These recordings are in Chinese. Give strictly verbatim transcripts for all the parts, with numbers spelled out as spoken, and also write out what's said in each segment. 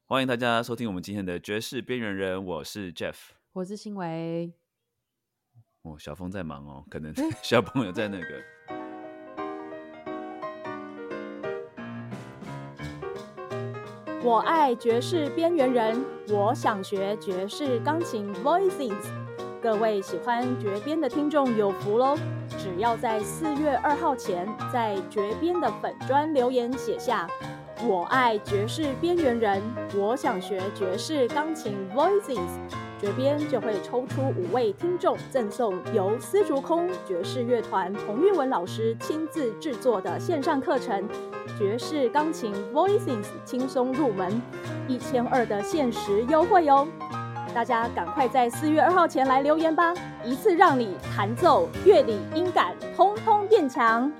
欢迎大家收听我们今天的爵士边缘人，我是 Jeff， 我是欣维。 哦，小峰在忙哦，可能小朋友在那个。 我爱爵士边缘人，我想学爵士钢琴 Voices。各位喜欢爵边的听众有福喽！只要在四月二号前，在爵边的粉专留言写下“我爱爵士边缘人，我想学爵士钢琴 Voices”， 爵边就会抽出五位听众，赠送由丝竹空爵士乐团彭玉文老师亲自制作的线上课程《爵士钢琴 Voices》，轻松入门，一千二的限时优惠哦！大家赶快在四月二号前来留言吧，一次让你弹奏、乐理、音感通通变强。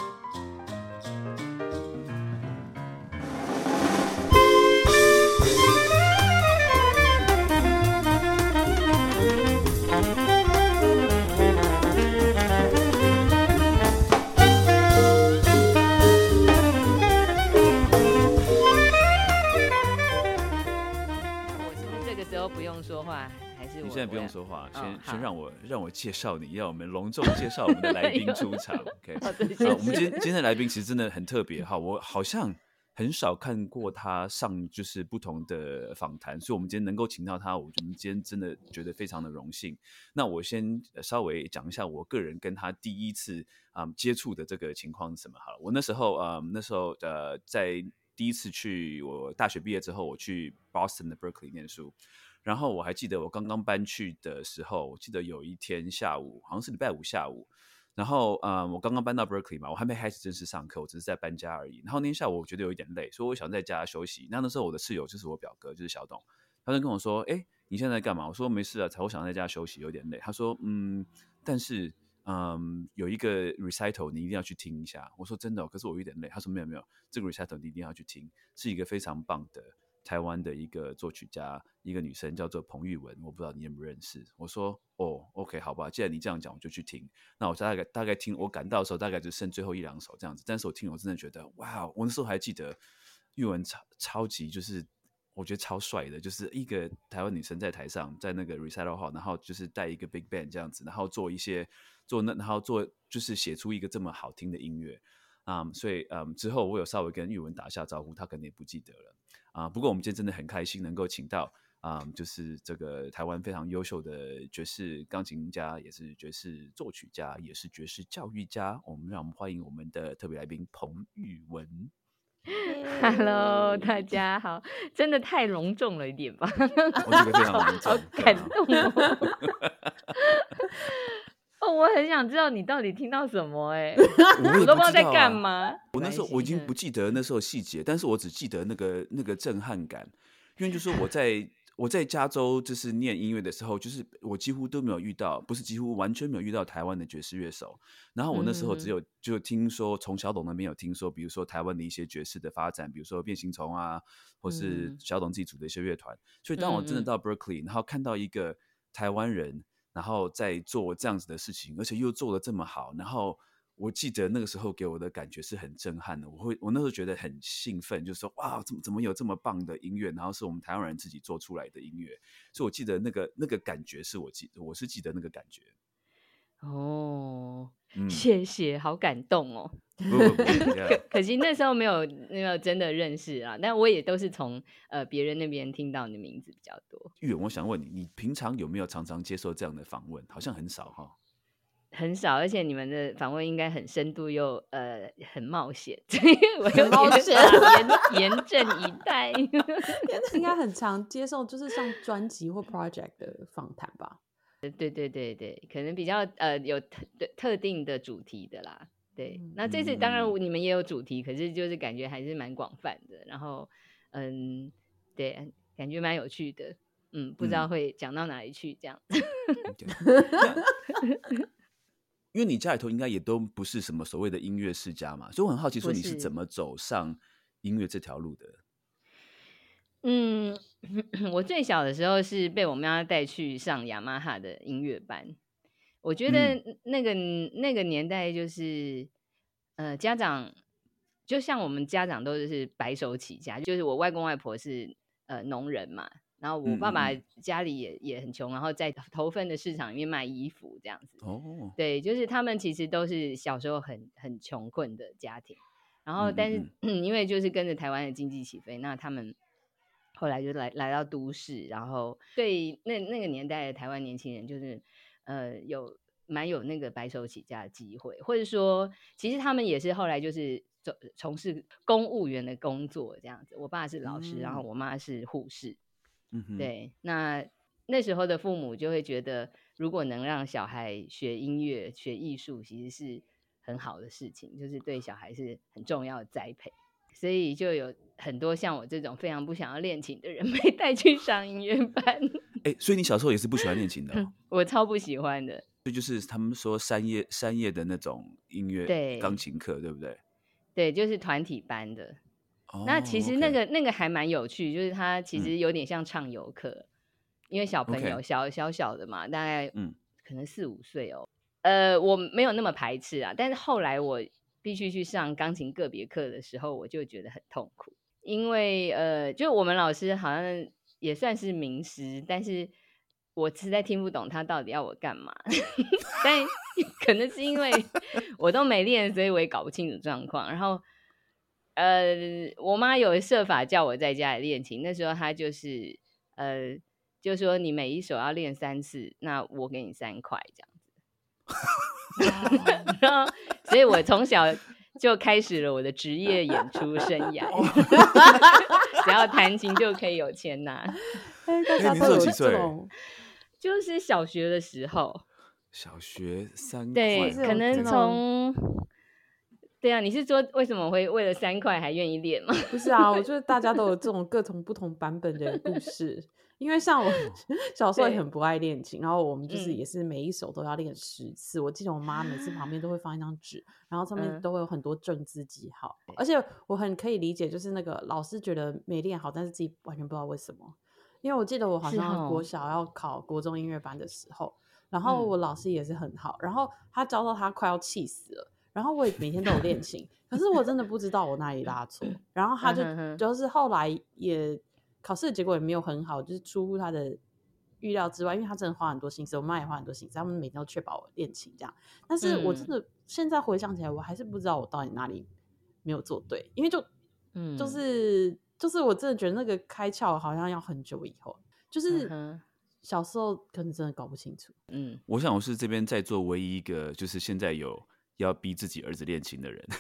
不用说话，还是我你现在不用说话，先、 哦、 先让我让我介绍你，要我们隆重介绍我们的来宾出场。OK， 好的， 啊，我们今天今天的来宾其实真的很特别哈，我好像很少看过他上就是不同的访谈，所以我们今天能够请到他，我们今天真的觉得非常的荣幸。那我先稍微讲一下我个人跟他第一次、嗯、接触的这个情况是什么好了。我那时候嗯那时候呃在第一次去我大学毕业之后，我去 Boston 的 Berkeley 念书。然后我还记得我刚刚搬去的时候，我记得有一天下午，好像是礼拜五下午，然后嗯，我刚刚搬到 Berkeley 嘛，我还没开始正式上课，我只是在搬家而已。然后那天下午我觉得有一点累，所以我想在家休息。那那时候我的室友就是我表哥，就是小董，他就跟我说：“哎，你现在在干嘛？”我说：“没事啊，我想在家休息，有点累。”他说：“嗯，但是嗯，有一个 recital 你一定要去听一下。”我说：“真的哦？可是我有点累。”他说：“没有没有，这个 recital 你一定要去听，是一个非常棒的。”台湾的一个作曲家，一个女生叫做彭玉文，我不知道你认不认识。我说哦 ，OK， 好吧，既然你这样讲，我就去听。那我大概大概听，我赶到的时候大概就剩最后一两首这样子。但是我听，我真的觉得哇，我那时候还记得玉文超超级就是我觉得超帅的，就是一个台湾女生在台上，在那个 recital hall， 然后就是带一个 big band 这样子，然后做一些做那然后做就是写出一个这么好听的音乐。Um, 所以、um, 之后我有稍微跟玉文打下招呼，他可能也不记得了啊。Uh, 不过我们今天真的很开心能够请到啊、um, 就是这个台湾非常优秀的爵士钢琴家，也是爵士作曲家，也是爵士教育家。我们让我们欢迎我们的特别来宾彭玉文。 Hello， 大家好，真的太隆重了一点吧？ 我觉得非常隆重， 好感动哦。哦，我很想知道你到底听到什么哎、欸，我都不知道在干嘛。 我那时候我已经不记得那时候细节，但是我只记得那个那个震撼感，因为就是我在我在加州就是念音乐的时候，就是我几乎都没有遇到，不是几乎完全没有遇到台湾的爵士乐手。然后我那时候只有就听说从小董那边有听说，比如说台湾的一些爵士的发展，比如说变形虫啊，或是小董自己组的一些乐团。所以当我真的到 Berkeley， 然后看到一个台湾人。然后再做这样子的事情，而且又做得这么好，然后我记得那个时候给我的感觉是很震撼的。我会，我那时候觉得很兴奋，就是说哇，怎么怎么有这么棒的音乐，然后是我们台湾人自己做出来的音乐，所以我记得那个那个感觉是我记，我是记得那个感觉。 哦， 嗯、 谢谢，好感动哦。 不不不可, 可惜那时候没有没有真的认识啊，但我也都是从呃别人那边听到你的名字比较多。 玉文，我想问你，你平常有没有常常接受这样的访问？好像很少哈。 很少，而且你们的访问应该很深度又呃很冒险，所以我有冒险严严阵以待。 应该很常接受就是像专辑或 project 的访谈吧？ 对对对对，可能比较呃有 特, 特定的主题的啦。对，那这次当然你们也有主题，可是就是感觉还是蛮广泛的。然后嗯，对，感觉蛮有趣的。嗯，不知道会讲到哪里去这样。 因为你家里头应该也都不是什么所谓的音乐世家嘛，所以我很好奇说你是怎么走上音乐这条路的？ 嗯，我最小的时候是被我妈带去上雅马哈的音乐班。我觉得那个、嗯、那个年代就是呃家长就像我们家长都是白手起家，就是我外公外婆是呃农人嘛，然后我爸爸家里也、嗯嗯、也很穷，然后在头份的市场里面卖衣服这样子。哦，对，就是他们其实都是小时候很很穷困的家庭，然后但是、嗯嗯、因为就是跟着台湾的经济起飞，那他们后来就来来到都市，然后对那那个年代的台湾年轻人就是呃有蛮有那个白手起家的机会，或者说其实他们也是后来就是从事公务员的工作这样子。我爸是老师、嗯、然后我妈是护士。嗯哼，对，那那时候的父母就会觉得如果能让小孩学音乐学艺术其实是很好的事情，就是对小孩是很重要的栽培，所以就有很多像我这种非常不想要练琴的人被带去上音乐班。 欸，所以你小时候也是不喜欢练琴的哦？ 我超不喜欢的。 所以就是他们说山叶山叶的那种音乐钢琴课，对不对？ 对，就是团体班的。哦，那其实那个、okay. 那个还蛮有趣，就是它其实有点像唱游课、嗯，因为小朋友小、okay. 小小的嘛，大概嗯可能四五岁哦。呃，我没有那么排斥啊，但是后来我必须去上钢琴个别课的时候，我就觉得很痛苦，因为呃，就我们老师好像也算是名师，但是我实在听不懂他到底要我干嘛。但可能是因为我都没练，所以我也搞不清楚状况。然后呃，我妈有设法叫我在家里练琴，那时候她就是呃，就说你每一首要练三次，那我给你三块这样子。然后，所以我从小就开始了我的职业演出生涯。只要弹琴就可以有钱拿。 哎，大家都有这种， 就是小学的时候。 小学三块， 对，可能从。对啊，你是说为什么会为了三块还愿意练吗？ 不是啊，我觉得大家都有这种各种不同版本的故事。因为像我小时候也很不爱练琴，然后我们就是也是每一首都要练十次、嗯、我记得我妈每次旁边都会放一张纸，然后上面都会有很多正字记号、嗯、而且我很可以理解，就是那个老师觉得没练好，但是自己完全不知道为什么。因为我记得我好像国小要考国中音乐班的时候，然后我老师也是很好，然后他教到他快要气死了，然后我也每天都有练琴可是我真的不知道我哪里拉错，然后他就就是后来也考试的结果也没有很好，就是出乎他的预料之外，因为他真的花很多心思，我妈也花很多心思，他们每天都确保我练琴这样。但是我真的、嗯、现在回想起来，我还是不知道我到底哪里没有做对，因为就、嗯、就是就是我真的觉得那个开窍好像要很久以后，就是小时候可能真的搞不清楚。 嗯，我想我是这边在座唯一一个就是现在有要逼自己儿子练琴的人。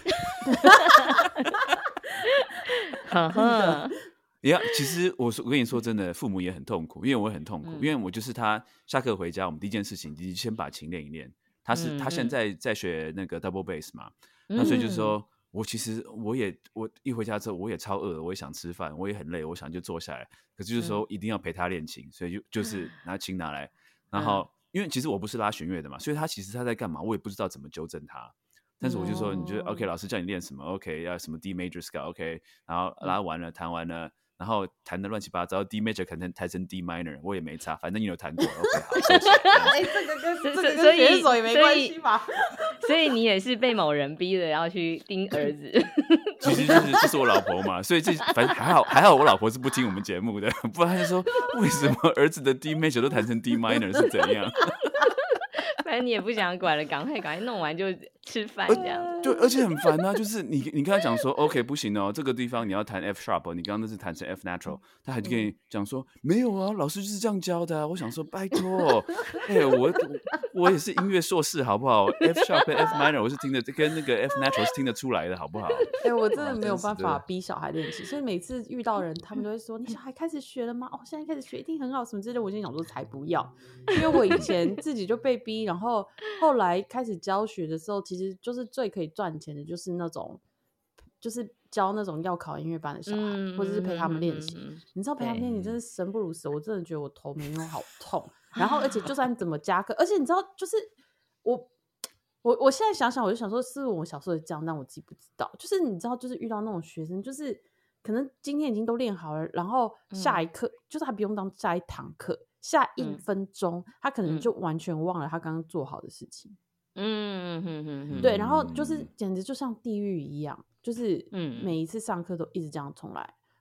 哈哈。 Yeah, 其实 我, 我跟你说真的，父母也很痛苦，因为我很痛苦、嗯、因为我就是他下课回家，我们第一件事情就是先把琴练一练。他是、嗯、他现在在学那个 double bass 嘛、嗯、那所以就是说我其实我也我一回家之后我也超饿，我也想吃饭，我也很累，我想就坐下来，可是就是说一定要陪他练琴，所以就就是拿琴拿来，然后、嗯、因为其实我不是拉弦乐的嘛，所以他其实他在干嘛我也不知道怎么纠正他，但是我就说你就 OK 老师叫你练什么 OK 要什么 D major scale OK 然后拉完了弹完了，然后弹的乱七八糟 D major 可能弹成 D minor 我也没差，反正你有弹过 OK 好收起哎，这个跟这个跟选手也没关系吧。 所以你也是被某人逼的要去盯儿子。 其实就是就是我老婆嘛，所以这反正还好还好我老婆是不听我们节目的，不然她就说为什么儿子的 D major 都弹成 D minor 是怎样。 反正你也不想管了，赶快赶快弄完就吃饭这样。 就而且很烦啊，就是你你跟他讲说 OK 不行哦，这个地方你要弹 F sharp， 你刚刚那是弹成 F natural， 他还跟你讲说、嗯、没有啊，老师就是这样教的、啊。我想说拜托，哎、欸，我我也是音乐硕士好不好 ？F sharp 跟 F minor 我是听得跟那个 F natural 是听得出来的好不好？ 哎、欸，我真的没有办法逼小孩练习，所以每次遇到人，他们都会说：“你小孩开始学了吗？哦，现在开始学一定很好，什么之类的。”我心想说才不要，因为我以前自己就被逼，然后后来开始教学的时候，其实就是最可以赚钱的，就是那种就是教那种要考音乐班的小孩，嗯、或者是陪他们练习、嗯嗯。你知道陪他们练习真是生不如死，我真的觉得我头没有好痛。然后而且就算怎么加课，而且你知道，就是我。我我现在想想，我就想说，是我小时候也这样，但我自己不知道。就是你知道，就是遇到那种学生，就是可能今天已经都练好了，然后下一课、嗯、就是他不用当下一堂课，下一分钟、嗯、他可能就完全忘了他刚刚做好的事情。嗯哼哼哼，对，然后就是简直就像地狱一样，就是每一次上课都一直这样重来。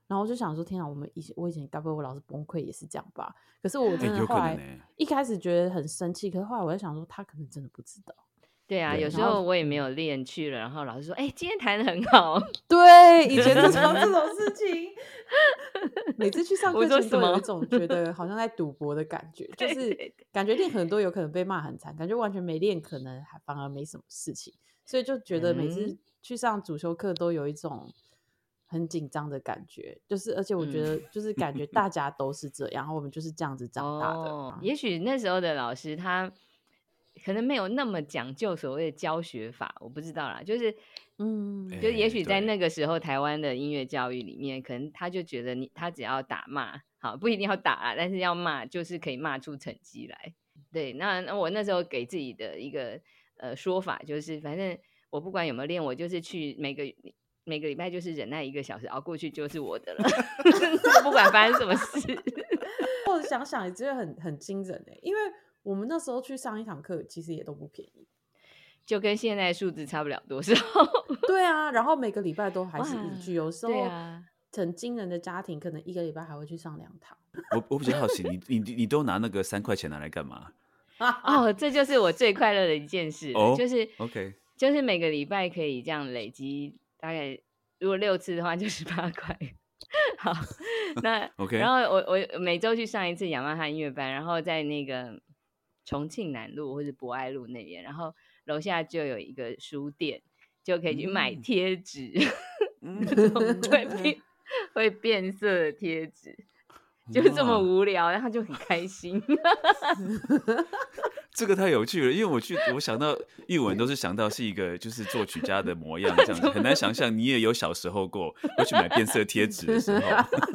然后我就想说，天啊，我们以前我以前该不会我老师崩溃也是这样吧？可是我真欸、 的后来、 欸、 一开始觉得很生气，可是后来我在想说，他可能真的不知道。 对啊， 对有时候我也没有练去了，然后老师说：“哎、欸，今天弹得很好。” 对，以前就常这种事情。每次去上课前都有一种觉得好像在赌博的感觉，就是感觉练很多有可能被骂很惨，感觉完全没练可能还反而没什么事情，所以就觉得每次去上主修课都有一种很紧张的感觉，就是而且我觉得就是感觉大家都是这样，然后我们就是这样子长大的。 哦，也许那时候的老师他可能没有那么讲究所谓的教学法，我不知道啦，就是嗯，就也许在那个时候台湾的音乐教育里面，可能他就觉得你他只要打骂，好，不一定要打啦，但是要骂就是可以骂出成绩来。对，那那我那时候给自己的一个呃说法就是，反正我不管有没有练，我就是去每个每个礼拜就是忍耐一个小时熬过去就是我的了，不管发生什么事。 我想想也觉得很很惊人哎、欸，因为我们那时候去上一堂课其实也都不便宜， 就跟现在数字差不了多少。 对啊，然后每个礼拜都还是一句，有时候啊， 很惊人的家庭可能一个礼拜还会去上两堂。 我我比较好奇，你你你都拿那个三块钱拿来干嘛？ 哦，这就是我最快乐的一件事了，哦、就是 OK， 就是每个礼拜可以这样累积，大概如果六次的话就是八块。好，那 OK， 然后我我每周去上一次雅马哈音乐班，然后在那个重庆南路或者博爱路那边，然后楼下就有一个书店，就可以去买贴纸，嗯、那种会变会变色的贴纸，就这么无聊，然后就很开心。 这个太有趣了，因为我去我想到译文都是想到是一个就是作曲家的模样这样子，很难想象你也有小时候过会去买变色贴纸的时候。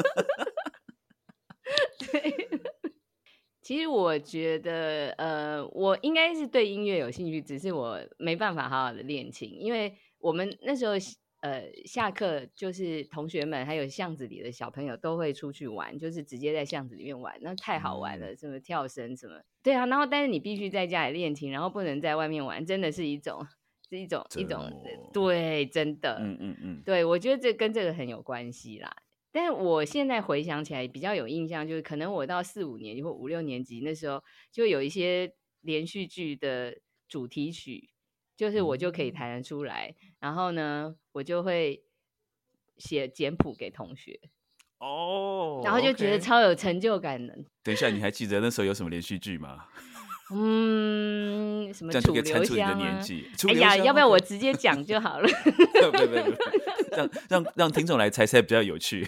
对，其实我觉得呃，我应该是对音乐有兴趣，只是我没办法好好的练琴，因为我们那时候呃下课就是同学们还有巷子里的小朋友都会出去玩，就是直接在巷子里面玩，那太好玩了，什么跳绳什么，对啊，然后但是你必须在家里练琴，然后不能在外面玩，真的是一种是一种一种对，真的，嗯嗯嗯，对，我觉得这跟这个很有关系啦。但是我现在回想起来比较有印象，就是可能我到四五年级或五六年级那时候，就有一些连续剧的主题曲，就是我就可以弹得出来，嗯、然后呢，我就会写简谱给同学， 哦， 然后就觉得超有成就感的。 等一下，你还记得那时候有什么连续剧吗？ 嗯，什么楚留香啊？哎呀，要不要我直接讲就好了？ 不不不，让让让听众来猜猜比较有趣。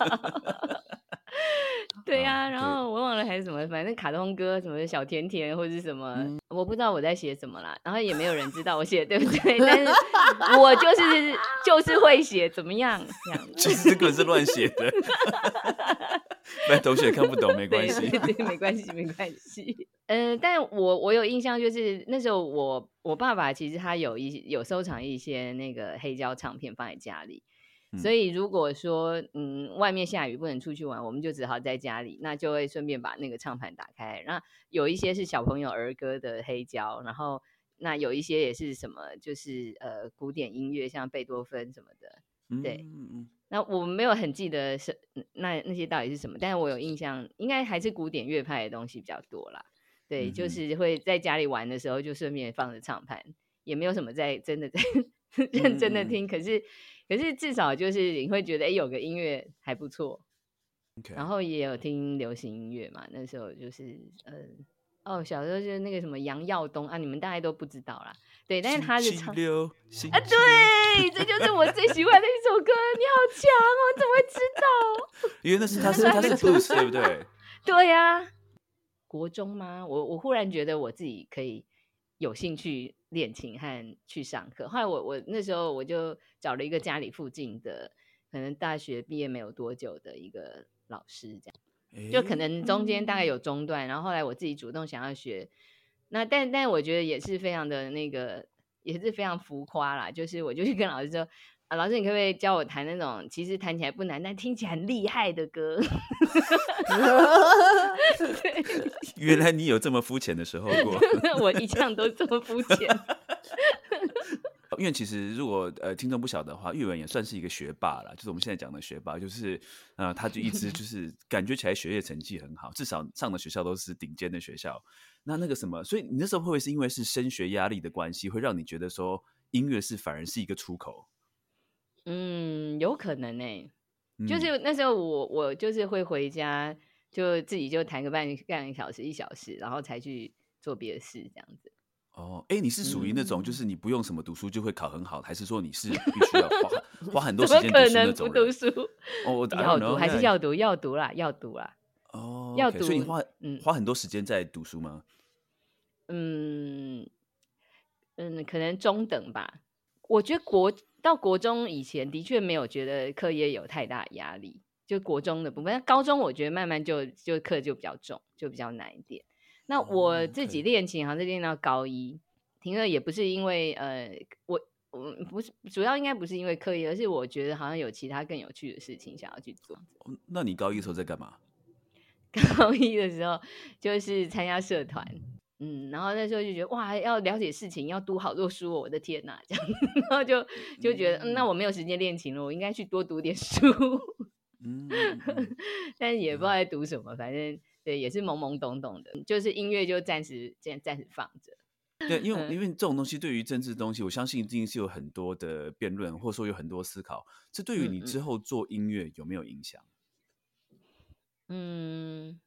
对呀、啊，然后我忘了还是什么，反正卡通歌什么小甜甜或者是什么、嗯，我不知道我在写什么啦，然后也没有人知道我写的对不对，但是我就是就是会写，怎么样？这样其实这个是乱写的，不然同学看不懂没关系， 对对对，没关系没关系。呃，但我我有印象，就是那时候我我爸爸其实他有一有收藏一些那个黑胶唱片放在家里。所以如果说嗯外面下雨不能出去玩，我们就只好在家里，那就会顺便把那个唱盘打开。那有一些是小朋友儿歌的黑胶，然后那有一些也是什么就是呃古典音乐，像贝多芬什么的。对，嗯嗯，那我没有很记得是那那些到底是什么，但是我有印象，应该还是古典乐派的东西比较多啦。对，嗯、就是会在家里玩的时候就顺便放着唱盘，也没有什么在真的在认真的听，嗯、可是。可是至少就是你会觉得哎，有个音乐还不错， okay. 然后也有听流行音乐嘛。那时候就是呃哦，小时候就是那个什么杨耀东啊，你们大概都不知道啦。对，但是他是唱啊，对，这就是我最喜欢的一首歌。你好强哦，你怎么会知道？ 因为那是他是他是 blues 对不对？ 对呀、啊，国中吗？我我忽然觉得我自己可以有兴趣练琴和去上课，后来我我那时候我就找了一个家里附近的，可能大学毕业没有多久的一个老师，这样，就可能中间大概有中断，然后后来我自己主动想要学，那但但我觉得也是非常的那个，也是非常浮夸啦，就是我就去跟老师说。啊，老师，你可不可以教我弹那种其实弹起来不难，但听起来很厉害的歌？ 原来你有这么肤浅的时候过。 我一向都这么肤浅。 因为其实如果呃听众不晓得的话，玉文也算是一个学霸啦，就是我们现在讲的学霸，就是呃他就一直就是感觉起来学业成绩很好，至少上的学校都是顶尖的学校。那那个什么，所以你那时候会不会是因为是升学压力的关系，会让你觉得说音乐是反而是一个出口？ 嗯，有可能哎、 嗯、 就是那时候我我就是会回家，就自己就弹个半半个小时一小时，然后才去做别的事这样子。 哦，哎，你是属于那种嗯就是你不用什么读书就会考很好，还是说你是必须要花花很多怎么时间读书那可能不种人？ 读书？ 哦，我 I 要 don't 读 know， 还是那要读？要读啦，要读啦， 哦要 ，OK，所以你读。 花嗯花很多时间在读书吗？ 嗯嗯，可能中等吧。我觉得国到国中以前的确没有觉得课业有太大压力，就国中的部分。但高中我觉得慢慢就就课就比较重，就比较难一点。那哦我自己 ，OK， 练琴好像是练到高一，停了也不是因为呃我我不是主要应该不是因为课业，而是我觉得好像有其他更有趣的事情想要去做。 哦那你高一的时候在干嘛？ 高一的时候就是参加社团，嗯，然后那时候就觉得哇，要了解事情，要读好多书哦，我的天哪，这样，然后就就觉得，嗯，那我没有时间练琴了，我应该去多读点书， 嗯嗯嗯但是也不知道在读什么，反正对，也是懵懵懂懂的，就是音乐就暂时暂暂时放着。 对，因为嗯因为这种东西对于政治的东西，我相信一定是有很多的辩论，或者说有很多思考。这对于嗯嗯你之后做音乐有没有影响？ 嗯，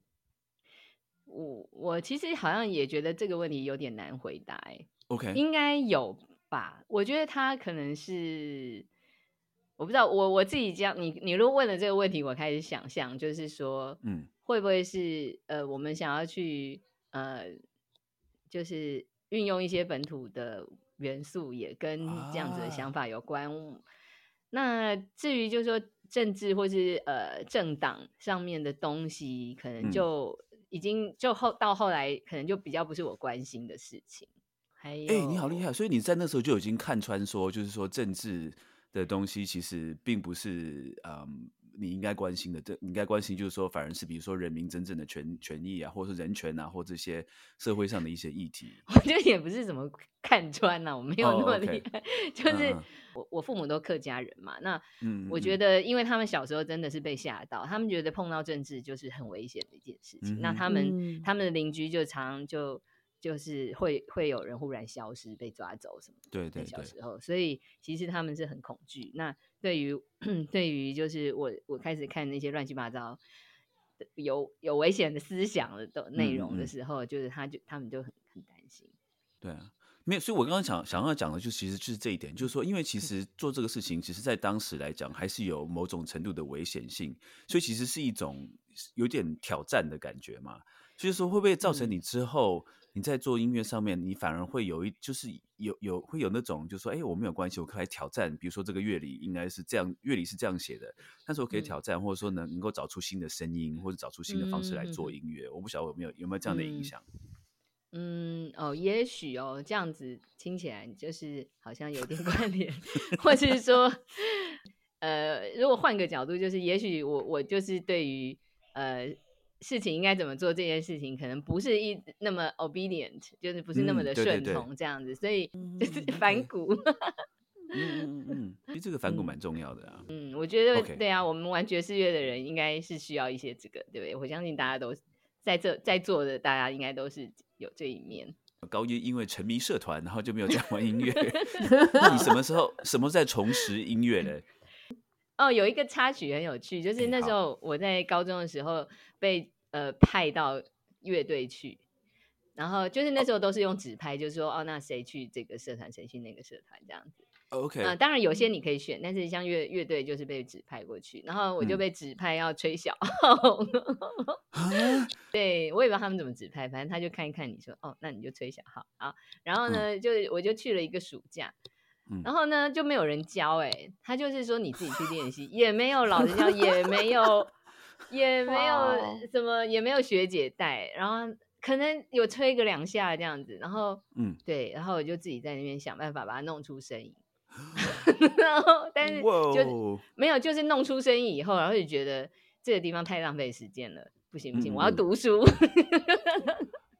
我我其实好像也觉得这个问题有点难回答、欸， OK， 应该有吧？我觉得他可能是，我不知道，我我自己这样，你你如果问了这个问题，我开始想象，就是说， 嗯， 会不会是呃，我们想要去呃，就是运用一些本土的元素，也跟这样子的想啊， 法有关。那至于就是说政治或是呃政党上面的东西，可能嗯， 就已经就后到后来，可能就比较不是我关心的事情。还哎，你好厉有， 害！所以你在那时候就已经看穿说，就是说政治的东西其实并不是嗯你应该关心的，这你应该关心就是说，反而是比如说人民真正的权权益啊，或者是人权啊，或这些社会上的一些议题。 我觉得也不是怎么看穿呐、啊，我没有那哦么厉 ，OK， 害，就是嗯嗯我我父母都客家人嘛，那嗯我觉嗯得因为他们小时候真的是被吓到，他们觉得碰到政治就是很危险的一件事情， 嗯哼， 那他们、 嗯他们的邻居就常就就是会会有人忽然消失被抓走什么的，在对对对， 小时候，所以其实他们是很恐惧。那对于对于就是我我开始看那些乱七八糟的有有危险的思想的内嗯嗯容的嗯， 时候，就是他就他们就很很担心。 对啊。没有，所以我刚刚想想要讲的，就其实就是这一点，就是说，因为其实做这个事情，其实在当时来讲，还是有某种程度的危险性，所以其实是一种有点挑战的感觉嘛。就是说，会不会造成嗯你之后你在做音乐上面，你反而会有一，就是有有会有那种，就是说，哎，我没有关系，我可以来挑战，比如说这个乐理应该是这样，乐理是这样写的，但是我可以嗯挑战，或者说能能够找出新的声音，或者找出新的方式来嗯做音乐。我不晓得有没有有没有这样的影嗯响。 嗯，哦，也许哦，这样子听起来就是好像有点关联，或是说，呃，如果换个角度，就是也许我我就是对于呃事情应该怎么做这件事情，可能不是一那么 obedient，就是不是那么嗯， 的顺对对对。 从这样子，所以就是嗯反 ，OK， 骨。 嗯嗯嗯嗯，其实这个反骨嗯蛮重要的啊。 嗯，我觉得 OK， 对啊，我们玩爵士乐的人应该是需要一些这个，对不对？我相信大家都在这在座的，大家应该都是有这一面。 高一因为沉迷社团，然后就没有再玩音乐。那你什么时候什么时候在重拾音乐呢？ 哦，有一个插曲很有趣，就是哎， 那时好， 候我在高中的时候被呃派到乐队去，然后就是那时候都是用指派，就是说哦，那谁去这个社团，谁去那个社团这样子。呃， OK， 当然有些你可以选，但是像乐乐队就是被指派过去，然后我就嗯， 被指派要吹小号。 啊， 对，我也不知道他们怎么指派，反正他就看一看你说哦，那你就吹小号啊。然后嗯呢，就我就去了一个暑假， 嗯， 然后呢就没有人教、欸，哎，他就是说你自己去练习，也没有老师教，也没有也没有哇哦什么，也没有学姐带，然后可能有吹个两下这样子，然后嗯， 对，然后我就自己在那边想办法把它弄出声音。然后，但是哇就哦， 没有，就是弄出声音以后，然后就觉得这个地方太浪费时间了，不行不行，我要嗯嗯嗯， 读书。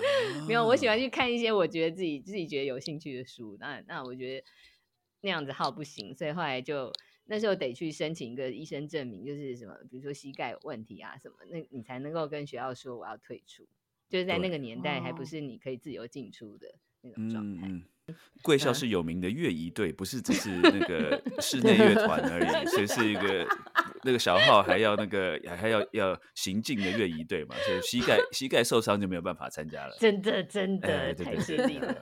没有，我喜欢去看一些我觉得自己自己觉得有兴趣的书。那那我觉得那样子号不行，所以后来就那时候得去申请一个医生证明，就是什么，比如说膝盖有问题啊什么，那你才能够跟学校说我要退出。就是在那个年代，还不是你可以自由进出的那种状态。 嗯嗯，贵校是有名的乐仪队，不是只是那个室内乐团而已，所以是一个那个小号还要那个还要要行进的乐仪队嘛，所以膝盖膝盖受伤就没有办法参加了。 真的真的、 哎、对对太谢你了。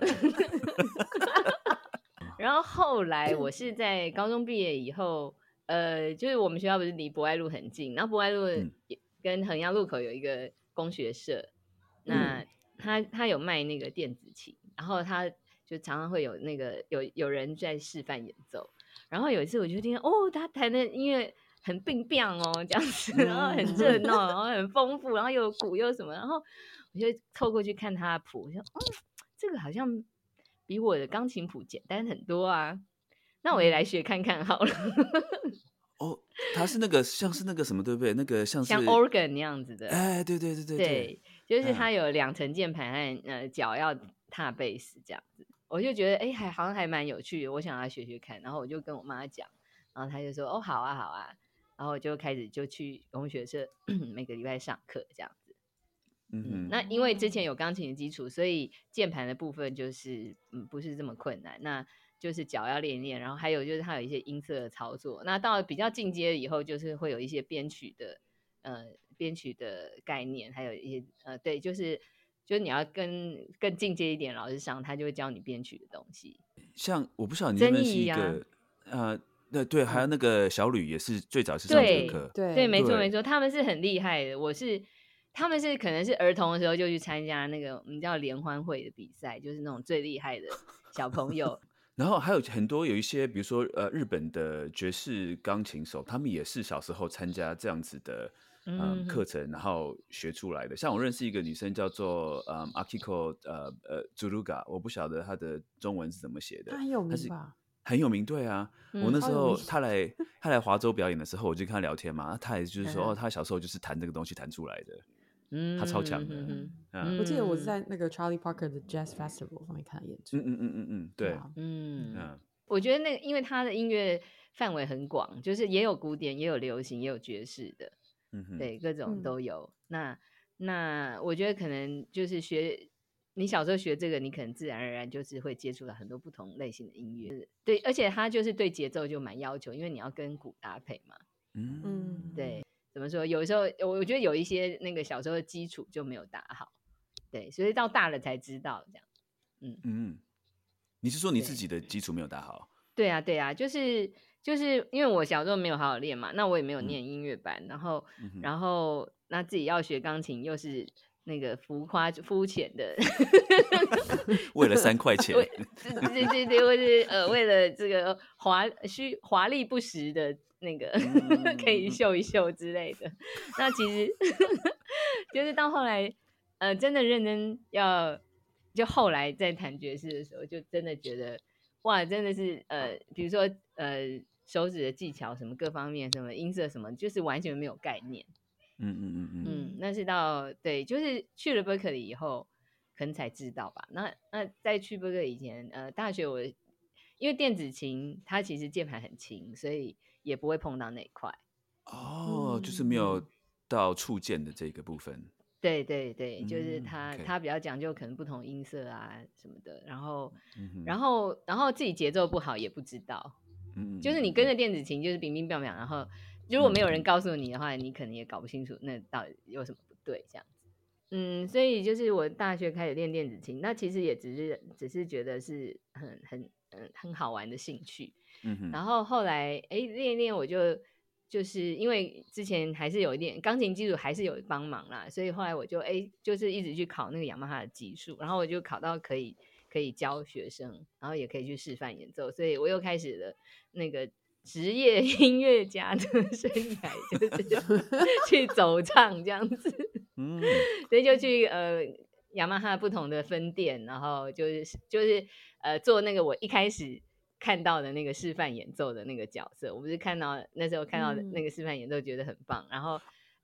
然后后来我是在高中毕业以后，呃，就是我们学校不是离博爱路很近，然后博爱路跟衡阳路口有一个工学社，嗯、那他他有卖那个电子琴，然后他就常常会有那个有有人在示范演奏，然后有一次我就听哦，他弹的音乐很并棒哦，这样子，然后很热闹，然后很丰富，然后又有鼓又什么，然后我就凑过去看他的谱，我说嗯，这个好像比我的钢琴谱简单很多啊，那我也来学看看好了。 哦，他是那个像是那个什么对不对？那个像是像 organ 那样子的， 哎，对对对对对，就是它有两层键盘和呃脚要踏贝斯这样子，我就觉得哎，还好像还蛮有趣的，我想要学学看，然后我就跟我妈讲，然后她就说哦好啊好啊，然后我就开始就去工学社每个礼拜上课这样子。嗯, 嗯，那因为之前有钢琴的基础，所以键盘的部分就是嗯不是这么困难，那就是脚要练练，然后还有就是它有一些音色的操作。那到比较进阶以后，就是会有一些编曲的呃编曲的概念，还有一些呃对，就是就是你要跟更进阶一点，老师上他就会教你编曲的东西。 像我不晓得你认不认识一个、啊、呃。对对，还有那个小吕也是最早是上这个课， 对对, 对，没错没错，他们是很厉害的。我是他们是可能是儿童的时候就去参加那个我们叫联欢会的比赛，就是那种最厉害的小朋友。 然后还有很多有一些，比如说呃日本的爵士钢琴手，他们也是小时候参加这样子的嗯课程，然后学出来的。像我认识一个女生叫做嗯 Akiko 呃呃 Zuruga， 我不晓得她的中文是怎么写的， 她很有名吧？ 很有名，对啊，嗯、我那时候他来他来华州表演的时候，我就跟他聊天嘛，他也就是说、嗯、哦，他小时候就是弹这个东西弹出来的，嗯，他超强的。嗯嗯、我记得我是在那个 Charlie Parker 的 Jazz Festival 上面看他演出。 嗯嗯嗯嗯嗯，对， 啊、嗯嗯，我觉得那个因为他的音乐范围很广，就是也有古典，也有流行，也有爵士的，嗯哼，对，各种都有。嗯、那那我觉得可能就是学。你小时候学这个，你可能自然而然就是会接触到很多不同类型的音乐，对，而且它就是对节奏就蛮要求，因为你要跟鼓搭配嘛。嗯，对，怎么说？有时候我觉得有一些那个小时候的基础就没有打好，对，所以到大了才知道这样。嗯嗯， 你是说你自己的基础没有打好？ 对啊，对啊，就是就是因为我小时候没有好好练嘛，那我也没有念音乐班，嗯、然后、嗯、然后那自己要学钢琴又是。那个浮夸肤浅的， 为了三块钱， 对对对，或是呃，为了这个华虚华丽不实的那个，嗯、可以秀一秀之类的。那其实就是到后来，呃，真的认真要，就后来在弹爵士的时候，就真的觉得哇，真的是呃，比如说呃，手指的技巧什么各方面，什么音色什么，就是完全没有概念。嗯嗯嗯嗯嗯，那是到对，就是去了 Berkeley 以后，可能才知道吧。那那在去 Berkeley 以前，呃，大学我因为电子琴它其实键盘很轻，所以也不会碰到那一块。 哦，嗯、就是没有到触键的这个部分。 对对对，就是它、嗯 okay. 它比较讲究可能不同音色啊什么的，然后、嗯、然后然后自己节奏不好也不知道。嗯，就是你跟着电子琴就是乒乒乓乓，然后。如果没有人告诉你的话，你可能也搞不清楚那到底有什么不对这样子。嗯，所以就是我大学开始练电子琴，那其实也只是只是觉得是很很嗯很好玩的兴趣。嗯哼。然后后来哎练一练，我就就是因为之前还是有一点钢琴基础还是有帮忙啦，所以后来我就哎就是一直去考那个雅马哈的级数，然后我就考到可以可以教学生，然后也可以去示范演奏，所以我又开始了那个。职业音乐家的生涯就是去走唱这样子，嗯，所以就去呃雅马哈不同的分店，然后就是就是呃做那个我一开始看到的那个示范演奏的那个角色。我不是看到那时候看到那个示范演奏觉得很棒，嗯、然后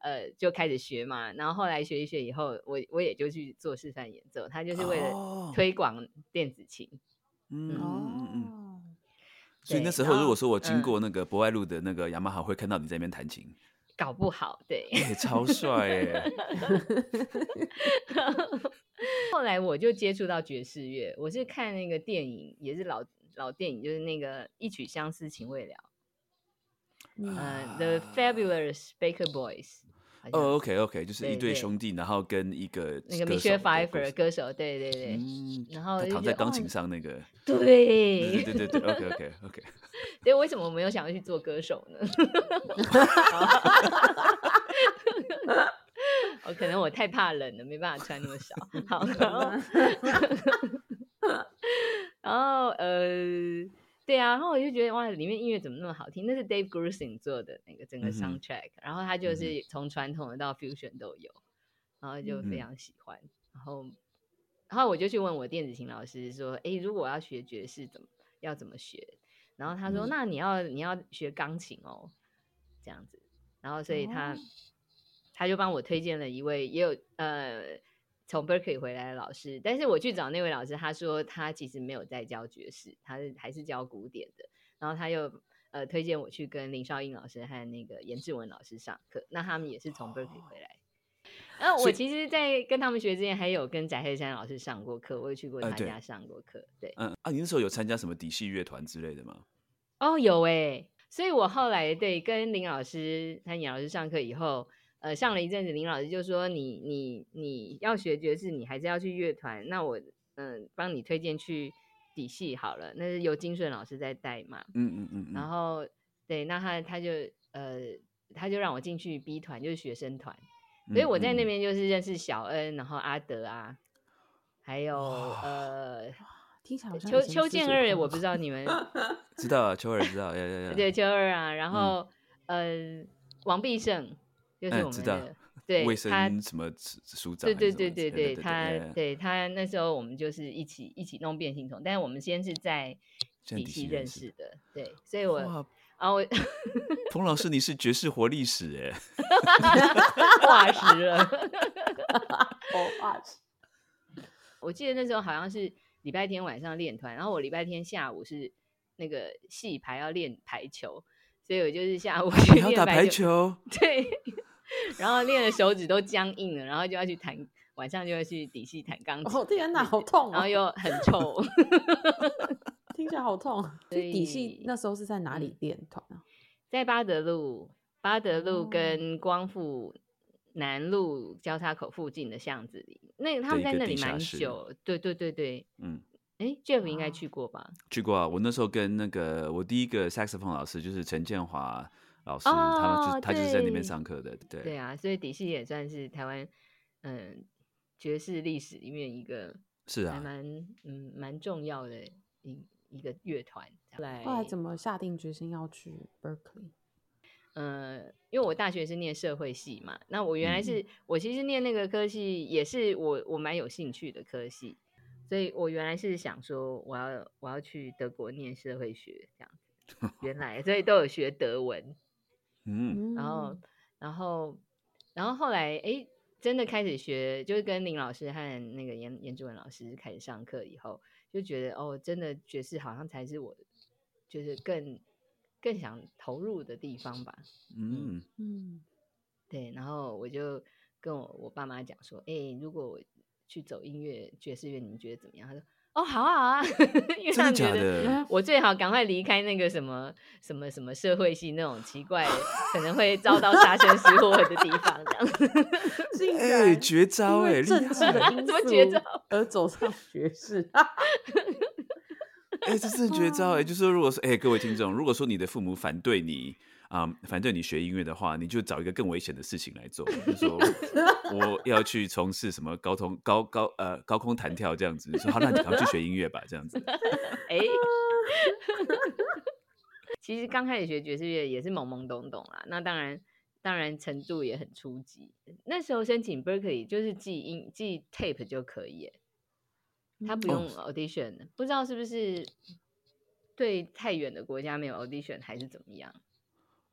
呃就开始学嘛，然后后来学一学以后，我我也就去做示范演奏，他就是为了推广电子琴。 嗯嗯嗯嗯。 哦， 所以那时对然后候如果说我经嗯过那个博爱路的那个雅马哈，会看到你在那边弹琴， 搞不好对。 哎、超帅哎！ 后来我就接触到爵士乐，我是看那个电影，也是老老电影，就是那个一曲相思情未了， 嗯呃 The Fabulous Baker Boys，好像哦，OK OK，就是一对对对兄弟，然后跟一个那个歌手 Michelle 的故 Pfeiffer 事歌手，对对对， 嗯， 然后他就觉得哦躺在钢琴上那个， 对对对对对对，OK OK OK， 对，为什么我没有想要去做歌手呢？我、可能我太怕冷了，没办法穿那么少。好，然后然后呃，对啊，然后我就觉得哇，里面音乐怎么那么好听？那是 Dave Grusin 做的那个整个嗯哼 soundtrack，、然后他就嗯是从传统的到 fusion 都有，然后就非嗯常喜欢。然后，然后我就去问我电子琴老师说：“哎，如果我要学爵士，怎么要怎么学？”然后他说：“嗯、那你要你要学钢琴哦，这样子。”然后所以他、 哦他就帮我推荐了一位也有呃从 Berkeley 回来的老师，但是我去找那位老师，他说他其实没有在教爵士，他是还是教古典的。然后他又呃推荐我去跟林少英老师和那个严志文老师上课，那他们也是从 Berkeley 回来。然后我其实，在跟他们学之前，还有跟翟黑山老师上过课，我有去过他家上过课。对， 嗯啊，你那时候有参加什么底系乐团之类的吗？ 哦，有哎，所以我后来对跟林老师和严老师上课以后，呃，上了一阵子，林老师就说你你你要学爵士，你还是要去乐团，那我嗯帮你推荐去底系好了，那是由金顺老师在带嘛。 嗯嗯嗯嗯。 然后对，那他他就呃他就让我进去 B 团，就是学生团。所以我在那边就是认识小恩，然后阿德啊，还有呃， 听起来好像邱以前邱建二， 私塾我不知道你们知道啊，邱二知道，呀呀呀， 对邱二啊，然后、嗯、呃，王必胜就是我们的、 嗯、 对卫他生什么署长， 对对对对对， 对他对他那时候我们就是一起一起弄变形虫，但是我们先是在底系认识的，对，所以我然后我彭老师你是爵士活历史哎， 化石了， 哦化石。 我记得那时候好像是礼拜天晚上练团，然后我礼拜天下午是那个系排要练排球，所以我就是下午去练打排球， 对，然后练的手指都僵硬了，然后就要去弹，晚上就要去底系弹钢琴。 哦天哪，好痛、哦！ 然后又很臭， 听起来好痛。所以底系那时候是在哪里练团啊？ 在巴德路，巴德路跟光复南路交叉口附近的巷子里，那他们在那里蛮久。对对对对，嗯，哎 ，Jeff 应该去过吧？ 去过啊，我那时候跟那个我第一个 saxophone 老师就是陈建华老师， 哦、 他们就他就是在那边上课的，对对啊，所以底系也算是台湾嗯爵士历史里面一个是啊， 还蛮嗯蛮重要的一一个乐团。 后来怎么下定决心要去 Berkeley？ 呃，因为我大学是念社会系嘛，那我原来是、 嗯、 我其实念那个科系也是我我蛮有兴趣的科系，所以我原来是想说我要我要去德国念社会学这样子，原来所以都有学德文，嗯，然后然后然后后来哎真的开始学，就是跟林老师和那个严严志文老师开始上课以后，就觉得哦，真的爵士好像才是我就是更。更想投入的地方吧，嗯嗯，对，然后我就跟我我爸妈讲说，哎、欸，如果我去走音乐爵士乐，你们觉得怎么样？他说，哦，好啊好啊，因为他们觉得我最好赶快离开那个什么什么什么社会系那种奇怪，可能会遭到杀身失祸的地方，这样子。 哎、欸，绝招哎、欸， 政治的因素绝招而走上爵士。 哎、欸，这是绝招哎、欸！就是说，如果说哎、欸，各位听众，如果说你的父母反对你啊、嗯，反对你学音乐的话，你就找一个更危险的事情来做，就是说我要去从事什么高空高高呃高空弹跳这样子。说好，那你赶快去学音乐吧，这样子。 哎、欸，其实刚开始学爵士乐也是懵懵懂懂啦，那当然当然程度也很初级。那时候申请 Berkeley 就是寄音寄 tape 就可以耶。他不用 audition、哦、不知道是不是对太远的国家没有 audition 还是怎么样。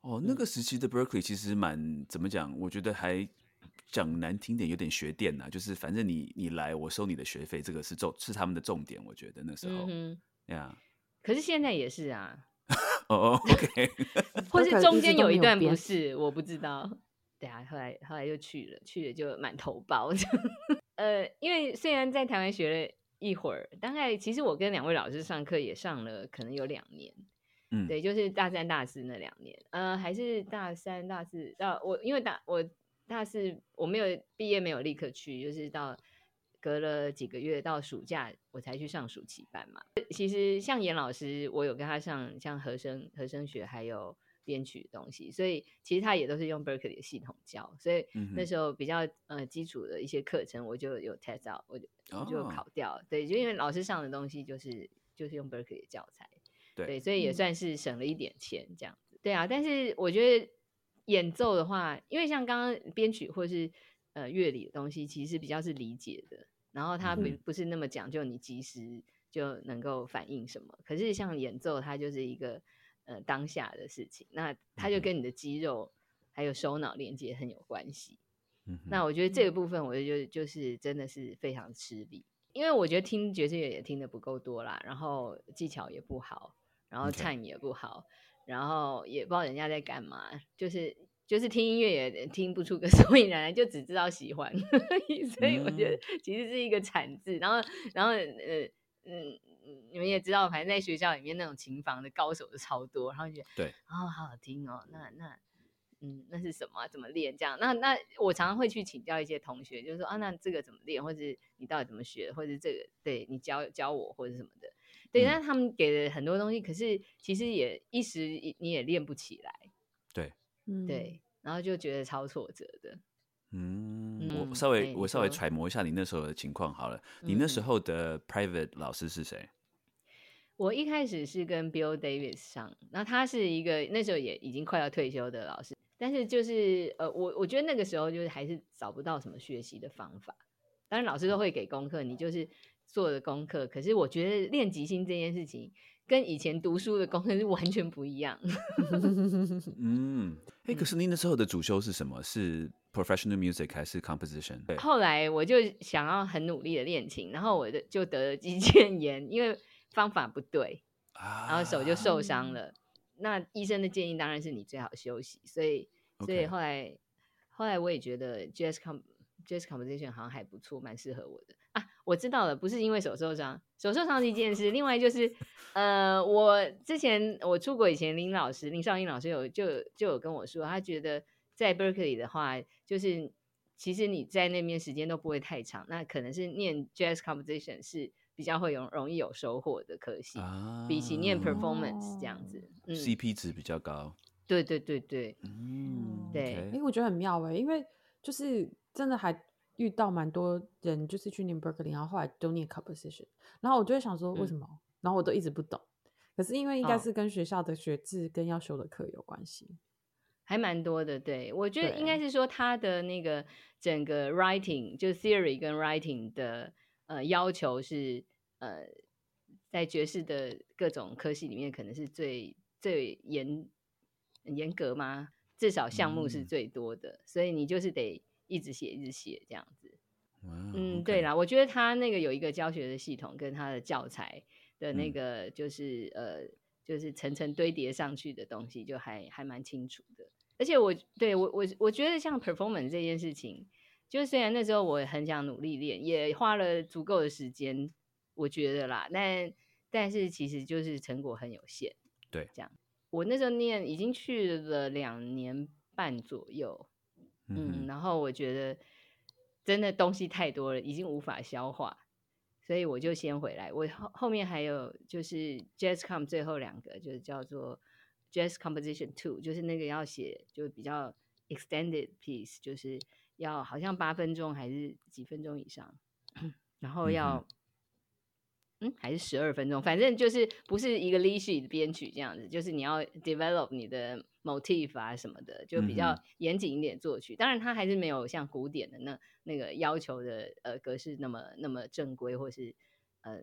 哦，那个时期的 Berkeley 其实蛮怎么讲？我觉得还讲难听点，有点学店呐、啊，就是反正你你来，我收你的学费，这个是重是他们的重点，我觉得那时候， 嗯呀、 yeah ，可是现在也是啊， 哦、oh, ，OK， 或是中间有一段不变是，我不知道。对啊，后来后来就去了，去了就满头包。呃，因为虽然在台湾学了一会儿，大概其实我跟两位老师上课也上了，可能有两年。 嗯， 对，就是大三、大四那两年，呃，还是大三、大四到我，因为大我大四我没有毕业，没有立刻去，就是到隔了几个月到暑假我才去上暑期班嘛。其实像严老师，我有跟他上像和声、和声学还有编曲的东西，所以其实他也都是用 Berkeley 的系统教，所以那时候比较呃基础的一些课程我就有 test out， 我就我就考掉了。哦、对，就因为老师上的东西就是就是用 Berkeley 的教材。 对, 对，所以也算是省了一点钱这样子。嗯、对啊，但是我觉得演奏的话，因为像刚刚编曲或是呃乐理的东西，其实比较是理解的，然后它不不是那么讲究你即时就能够反映什么。可是像演奏，它就是一个呃当下的事情，那它就跟你的肌肉还有手脑连接很有关系。嗯、那我觉得这个部分，我就觉得就是真的是非常吃力，因为我觉得听爵士乐也听得不够多啦，然后技巧也不好。然后唱也不好， okay. 然后也不知道人家在干嘛，就是就是听音乐也听不出个所以然来，就只知道喜欢，所以我觉得其实是一个惨字。然后然后呃嗯，你们也知道，反正在学校里面那种琴房的高手就超多，然后就觉得对， 哦好好听哦，那那嗯那是什么、啊？怎么练这样？那那我常常会去请教一些同学，就是说啊那这个怎么练，或者你到底怎么学，或者这个对你教教我或者什么的。对，但是他们给了很多东西，可是其实也一时你也练不起来。 对， 对，然后就觉得超挫折的。 嗯，嗯我稍微、欸、我稍微揣摩一下你那时候的情况好了。嗯、你那时候的 private 老师是谁？ 我一开始是跟 Bill Davis 上，那他是一个那时候也已经快要退休的老师，但是就是呃，我我觉得那个时候就是还是找不到什么学习的方法。当然老师都会给功课，你就是做的功课，可是我觉得练即兴这件事情跟以前读书的功课是完全不一样。 嗯，哎、欸，可是您那时候的主修是什么？是 professional music 还是 composition？ 对， 后来我就想要很努力的练琴，然后我就得了肌腱炎，因为方法不对，啊、然后手就受伤了。那医生的建议当然是你最好休息，所以所以后来、okay. 后来我也觉得 jazz com jazz composition 好像还不错，蛮适合我的啊。我知道了，不是因为手受伤，手受伤是一件事，另外就是呃，我之前我出国以前，林老师林少英老师有就就有跟我说，他觉得在 Berkeley 的话，就是其实你在那边时间都不会太长，那可能是念 jazz composition 是比较会有容易有收获的科系、啊、比起念 performance 这样子、 嗯、C P 值比较高。 对对对对， 嗯， 对， 哎、欸，我觉得很妙哎、欸，因为就是真的还遇到蛮多人，就是去念 Berkeley， 然后后来都念 composition， 然后我就会想说为什么、嗯，然后我都一直不懂，可是因为应该是跟学校的学制跟要修的课有关系。哦， 还蛮多的，对，我觉得应该是说他的那个整个 writing 就 theory 跟 writing 的呃要求是呃在爵士的各种科系里面可能是最最严严格吗？至少项目是最多的、嗯，所以你就是得一直写一直写这样子。嗯， okay. 对啦，我觉得他那个有一个教学的系统跟他的教材的那个就是、嗯、呃。就是层层堆叠上去的东西就还还蛮清楚的，而且我对我我我觉得像 performance 这件事情，就是虽然那时候我很想努力练，也花了足够的时间，我觉得啦，但但是其实就是成果很有限。 对， 这样。我那时候念已经去了两年半左右，嗯，嗯然后我觉得真的东西太多了，已经无法消化。所以我就先回来，我后后面还有就是 Jazz Com 最后两个就是叫做 Jazz Composition Two， 就是那个要写就比较 extended piece， 就是要好像八分钟还是几分钟以上，然后要嗯, 嗯还是十二分钟，反正就是不是一个 lead sheet 编曲这样子，就是你要 develop 你的 motif 啊什么的，就比较严谨一点作曲。当然它还是没有像古典的那那个要求的呃格式那么那么正规，或是呃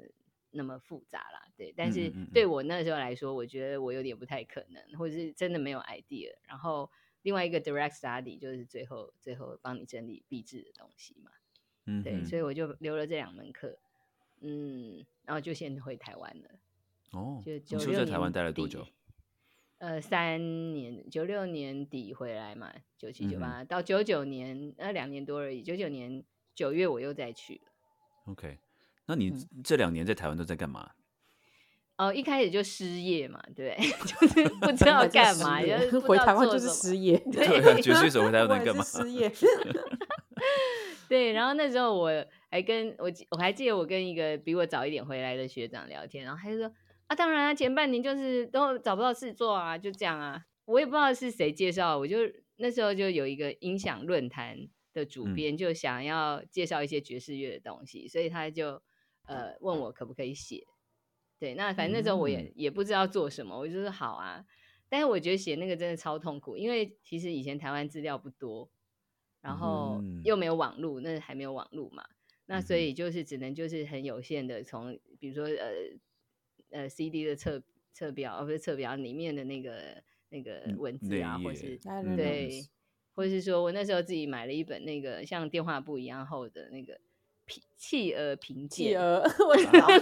那么复杂啦，对。但是对我那时候来说，我觉得我有点不太可能，或者是真的没有 idea。然后另外一个 direct study 就是最后最后帮你整理毕制的东西嘛，嗯，对，所以我就留了这两门课，嗯，然后就先回台湾了。 哦， 就你说在台湾待了多久？ 呃，三年，九六年底回来嘛，九七九八到九九年，呃，两年多而已。九九年九月我又再去了。 OK， 那你这两年在台湾都在干嘛？ 哦、呃，一开始就失业嘛，对不对？就是不知道干嘛，就是回台湾就是失业。 对啊，爵士手回台湾能干嘛？ 失业。 对，然后那时候我还跟我我还记得我跟一个比我早一点回来的学长聊天，然后他就说啊，当然啊，前半年就是都找不到事做啊，就这样啊。我也不知道是谁介绍，我就那时候就有一个音响论坛的主编，就想要介绍一些爵士乐的东西，嗯、所以他就呃问我可不可以写。对，那反正那时候我也、嗯、也不知道做什么，我就说好啊。但是我觉得写那个真的超痛苦，因为其实以前台湾资料不多，然后又没有网路，那还没有网路嘛，那所以就是只能就是很有限的从比如说呃呃 C D 的侧侧标，而不是侧标里面的那个那个文字啊，或是对，或是说我那时候自己买了一本那个像电话簿一样厚的那个企鹅评鉴， 企鹅，我知道。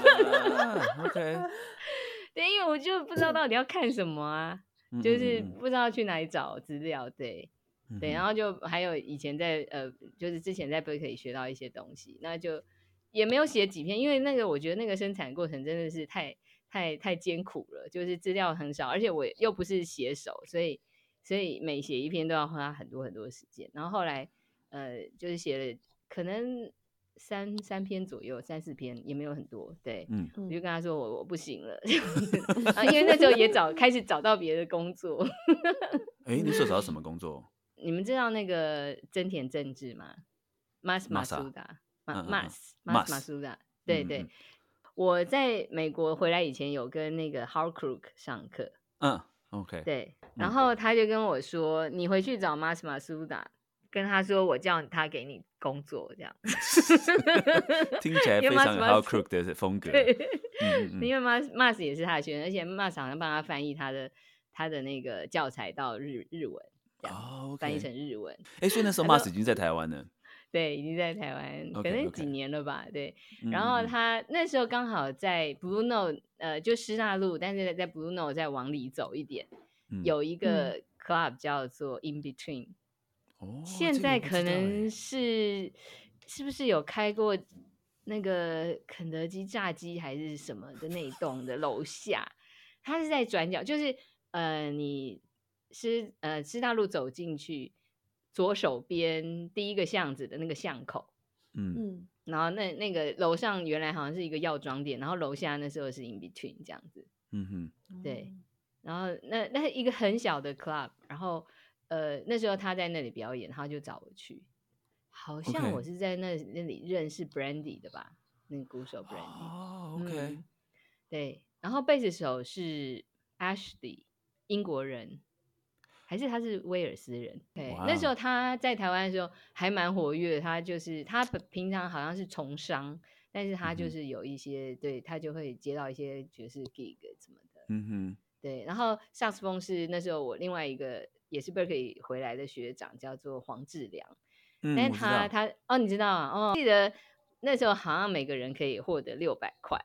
OK， 对，因为我就不知道到底要看什么啊，就是不知道去哪里找资料，对。对，然后就还有以前在呃，就是之前在 Berkeley 学到一些东西，那就也没有写几篇，因为那个我觉得那个生产过程真的是太太太艰苦了，就是资料很少，而且我又不是写手，所以所以每写一篇都要花很多很多时间。然后后来呃，就是写了可能三三篇左右，三四篇也没有很多，对，嗯，我就跟他说我我不行了，啊，因为那时候也找开始找到别的工作。 哎，你所找到什么工作？ 你们知道那个真田正治吗 ？Mas Masuda，Mas Mas Masuda， 对对、嗯。我在美国回来以前有跟那个 Howard Crook 上课， 嗯 ，OK， 对，然后他就跟我说，你回去找 Mas Masuda， 跟他说我叫他给你工作，这样。 听起来非常 Howard Crook 的风格。 对，嗯嗯因为 Mas Mas 也是他的学生，而且 Mas 好像帮他翻译他的他的那个教材到日日文。哦、okay ，翻译成日文。 哎，所以那时候 Mas 已经在台湾了。 对，已经在台湾， okay, 可能几年了吧。Okay. 对， 嗯、 然后他那时候刚好在 Blue Note， 呃，就师大路，但是在 Blue Note 再往里走一点，嗯、有一个 club 叫做 In Between。哦，现在可能是、這個、是不是有开过那个肯德基炸鸡还是什么的那一栋的楼下？它是在转角，就是呃你。师呃师大路走进去，左手边第一个巷子的那个巷口，嗯，然后那那个楼上原来好像是一个药妆店，然后楼下那时候是 in between 这样子，嗯哼，对，然后那那一个很小的 club， 然后呃那时候他在那里表演，他就找我去，好像我是在那那里认识 Brandy 的吧，那个鼓手 Brandy， 哦 ，OK，、嗯、 对，然后贝斯手是 Ashley， 英国人。还是他是威尔斯人，对， wow. 那时候他在台湾的时候还蛮活跃，他就是他平常好像是从商，但是他就是有一些，嗯、对他就会接到一些爵士 gig 什么的，嗯哼，对，然后萨克斯风是那时候我另外一个也是 Berkeley 回来的学长，叫做黄志良，嗯、但是他他哦你知道啊，哦记得那时候好像每个人可以获得六百块，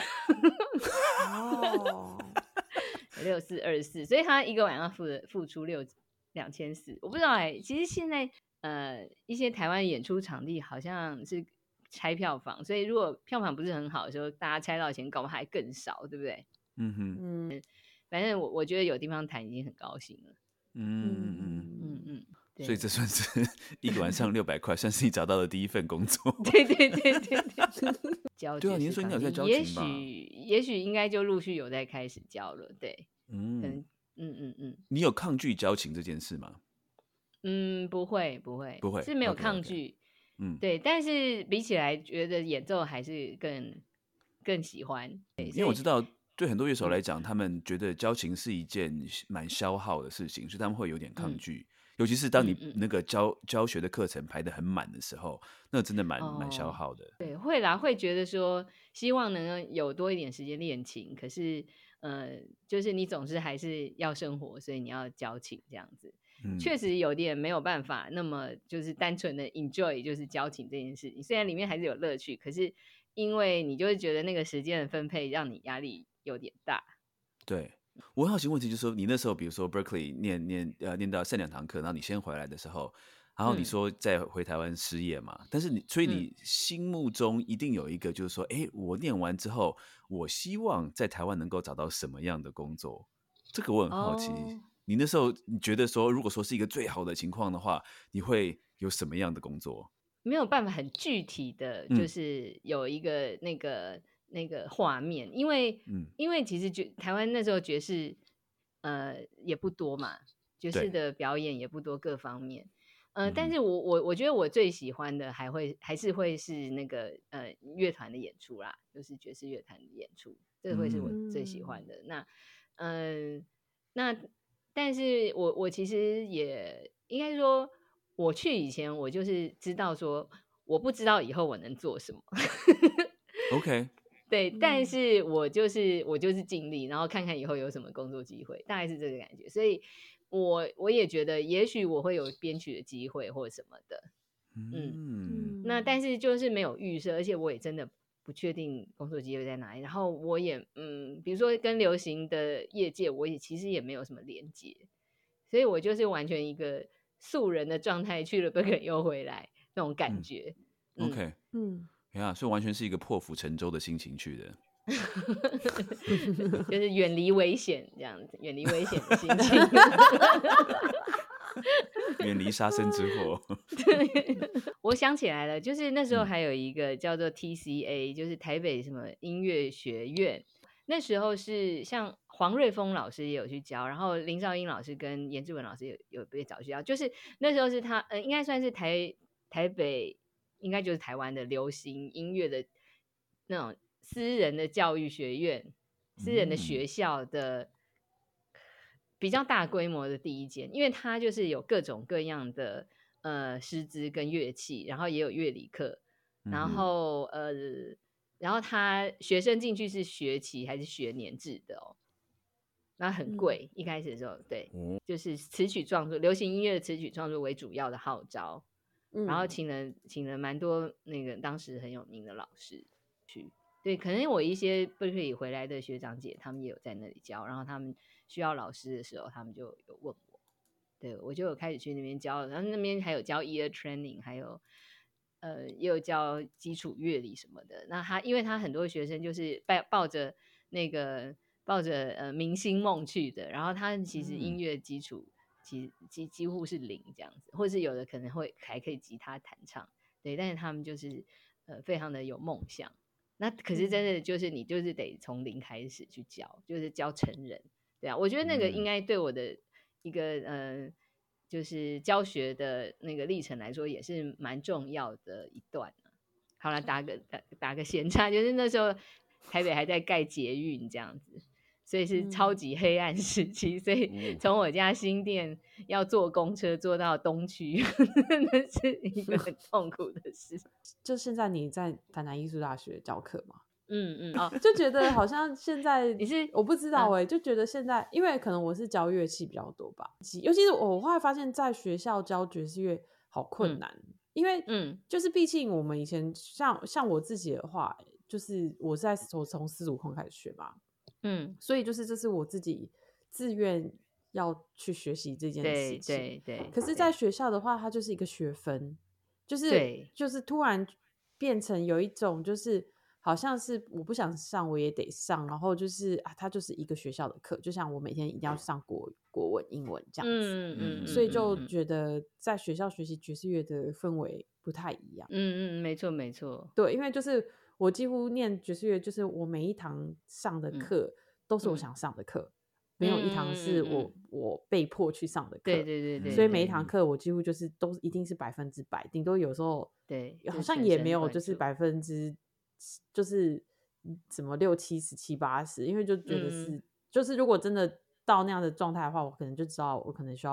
哦。六四二四，所以他一个晚上付付出六两千四，我不知道哎、欸。其实现在呃一些台湾演出场地好像是拆票房，所以如果票房不是很好的时候，大家拆到钱搞不好还更少，对不对？嗯哼，嗯，反正我我觉得有地方谈已经很高兴了。嗯嗯嗯嗯，所以这算是一个晚上六百块，算是你找到的第一份工作。 对对对对对。教对啊，您说你有在教琴吧？也许也许应该就陆续有在开始教了，对，嗯，可能嗯嗯嗯。 你有抗拒教琴这件事吗？ 嗯，不会不会不会， 是没有抗拒， okay, okay. 嗯，对，但是比起来，觉得演奏还是更更喜欢， 因为我知道对很多乐手来讲，嗯、他们觉得教琴是一件蛮消耗的事情，所以他们会有点抗拒。嗯、 尤其是当你嗯嗯那个教教学的课程排得很满的时候，那真的蛮蛮消哦， 耗的。 对，会啦，会觉得说希望能够有多一点时间练琴，可是呃，就是你总是还是要生活，所以你要教琴这样子， 嗯， 确实有点没有办法，那么就是单纯的 enjoy 就是教琴这件事情，虽然里面还是有乐趣，可是因为你就会觉得那个时间的分配让你压力有点大。 对。我很好奇问题就是说，你那时候比如说 Berkeley 念念呃念到剩两堂课，然后你先回来的时候，然后你嗯说再回台湾失业嘛，但是你所以嗯你心目中一定有一个就是说，哎，我念完之后，我希望在台湾能够找到什么样的工作？这个我很好奇。 哦， 你那时候你觉得说，如果说是一个最好的情况的话，你会有什么样的工作？ 没有办法很具体的，就嗯是有一个那个那个画面，因为嗯， 因为其实爵台湾那时候爵士呃也不多嘛，爵士对， 的表演也不多，各方面。呃， 嗯哼， 但是我我我觉得我最喜欢的还会还是会是那个呃乐团的演出啦，就是爵士乐团的演出，这个会是我嗯最喜欢嗯的。那嗯、呃那但是我我其实也应该说，我去以前我就是知道说，我不知道以后我能做什么。 ，OK， 对，但嗯是我就是我就是尽力，然后看看以后有什么工作机会，大概是这个感觉。所以我我也觉得，也许我会有编曲的机会或者什么的。嗯， 嗯那但嗯是就是没有预设，而且我也真的不确定工作机会在哪里。然后我也嗯，比如说跟流行的业界，我也其实也没有什么连接，所以我就是完全一个素人的状态，去了 Berkeley 又回来那种感嗯觉。嗯， ，OK， 嗯， 呀，所以完全是一个破釜沉舟的心情去的。 就是远离危险这样子，远离危险的心情。 远离杀身之祸。 我想起来了，就是那时候嗯还有一个叫做 T C A，就是台北什么音乐学院。那时候是像黄瑞峰老师也有去教，然后林少英老师跟严志文老师有有被找去教，就是那时候是他，呃，应该算是台台北，应该就是台湾的流行音乐的那种私人的教育学院、私人的嗯学校的比较大规模的第一间，因为它就是有各种各样的呃师资跟乐器，然后也有乐理课，然嗯哼后呃，然后他学生进去是学期还是学年制的哦，那很嗯贵。一开始的时候，对， 哦就是词曲创作、流行音乐的词曲创作为主要的号召，然后嗯请了请了蛮多那个当时很有名的老师去。对，可能我一些贝克里回来的学长姐，他们也有在那里教，然后他们需要老师的时候，他们就有问我，对我就有开始去那边教，然后那边还有教 ear training，还有呃也有教基础乐理什么的。那他因为他很多学生就是抱抱着那个抱着呃明星梦去的，然后他其实音乐基础几几几乎是零这样子，或是有的可能会还可以吉他弹唱，对，但是他们就是呃非常的有梦想。那可是真的就是你就是得从零开始去教，就是教成人，对啊，我觉得那个应该对我的一个呃，就是教学的那个历程来说，也是蛮重要的一段啊。好了，打个打打个闲岔，就是那时候台北还在盖捷运这样子，所以是超级黑暗时期，所以从我家新店要坐公车坐到东区，真的是一个很痛苦的事。 就现在你在台南艺术大学教课嘛， 嗯嗯哦， 就觉得好像现在你是我不知道哎、欸，就觉得现在因为可能我是教乐器比较多吧，尤其是我后来发现，在学校教爵士乐好困难，嗯、因为嗯， 就是毕竟我们以前像像我自己的话，就是我在我从四主控开始学嘛， 嗯， 所以就是这是我自己自愿要去学习这件事情， 对对对。 可是，在学校的话，它就是一个学分，就是就是突然变成有一种就是好像是我不想上我也得上，然后就是啊，它就是一个学校的课，就像我每天一定要上国国文、英文这样子， 嗯嗯， 所以就觉得在学校学习爵士乐的氛围不太一样。 嗯嗯，没错没错， 对，因为就是我几乎念爵士乐，就是我每一堂上的课都是我想上的课。嗯没有一堂是我、嗯、我被迫去上的课， 对对对对， 所以每一堂课我几乎就是都一定是百分之百，顶多有时候对， 好像也没有就是百分之就是什么六七十七八十，因为就觉得是、嗯、就是如果真的到那样的状态的话，我可能就知道我可能需要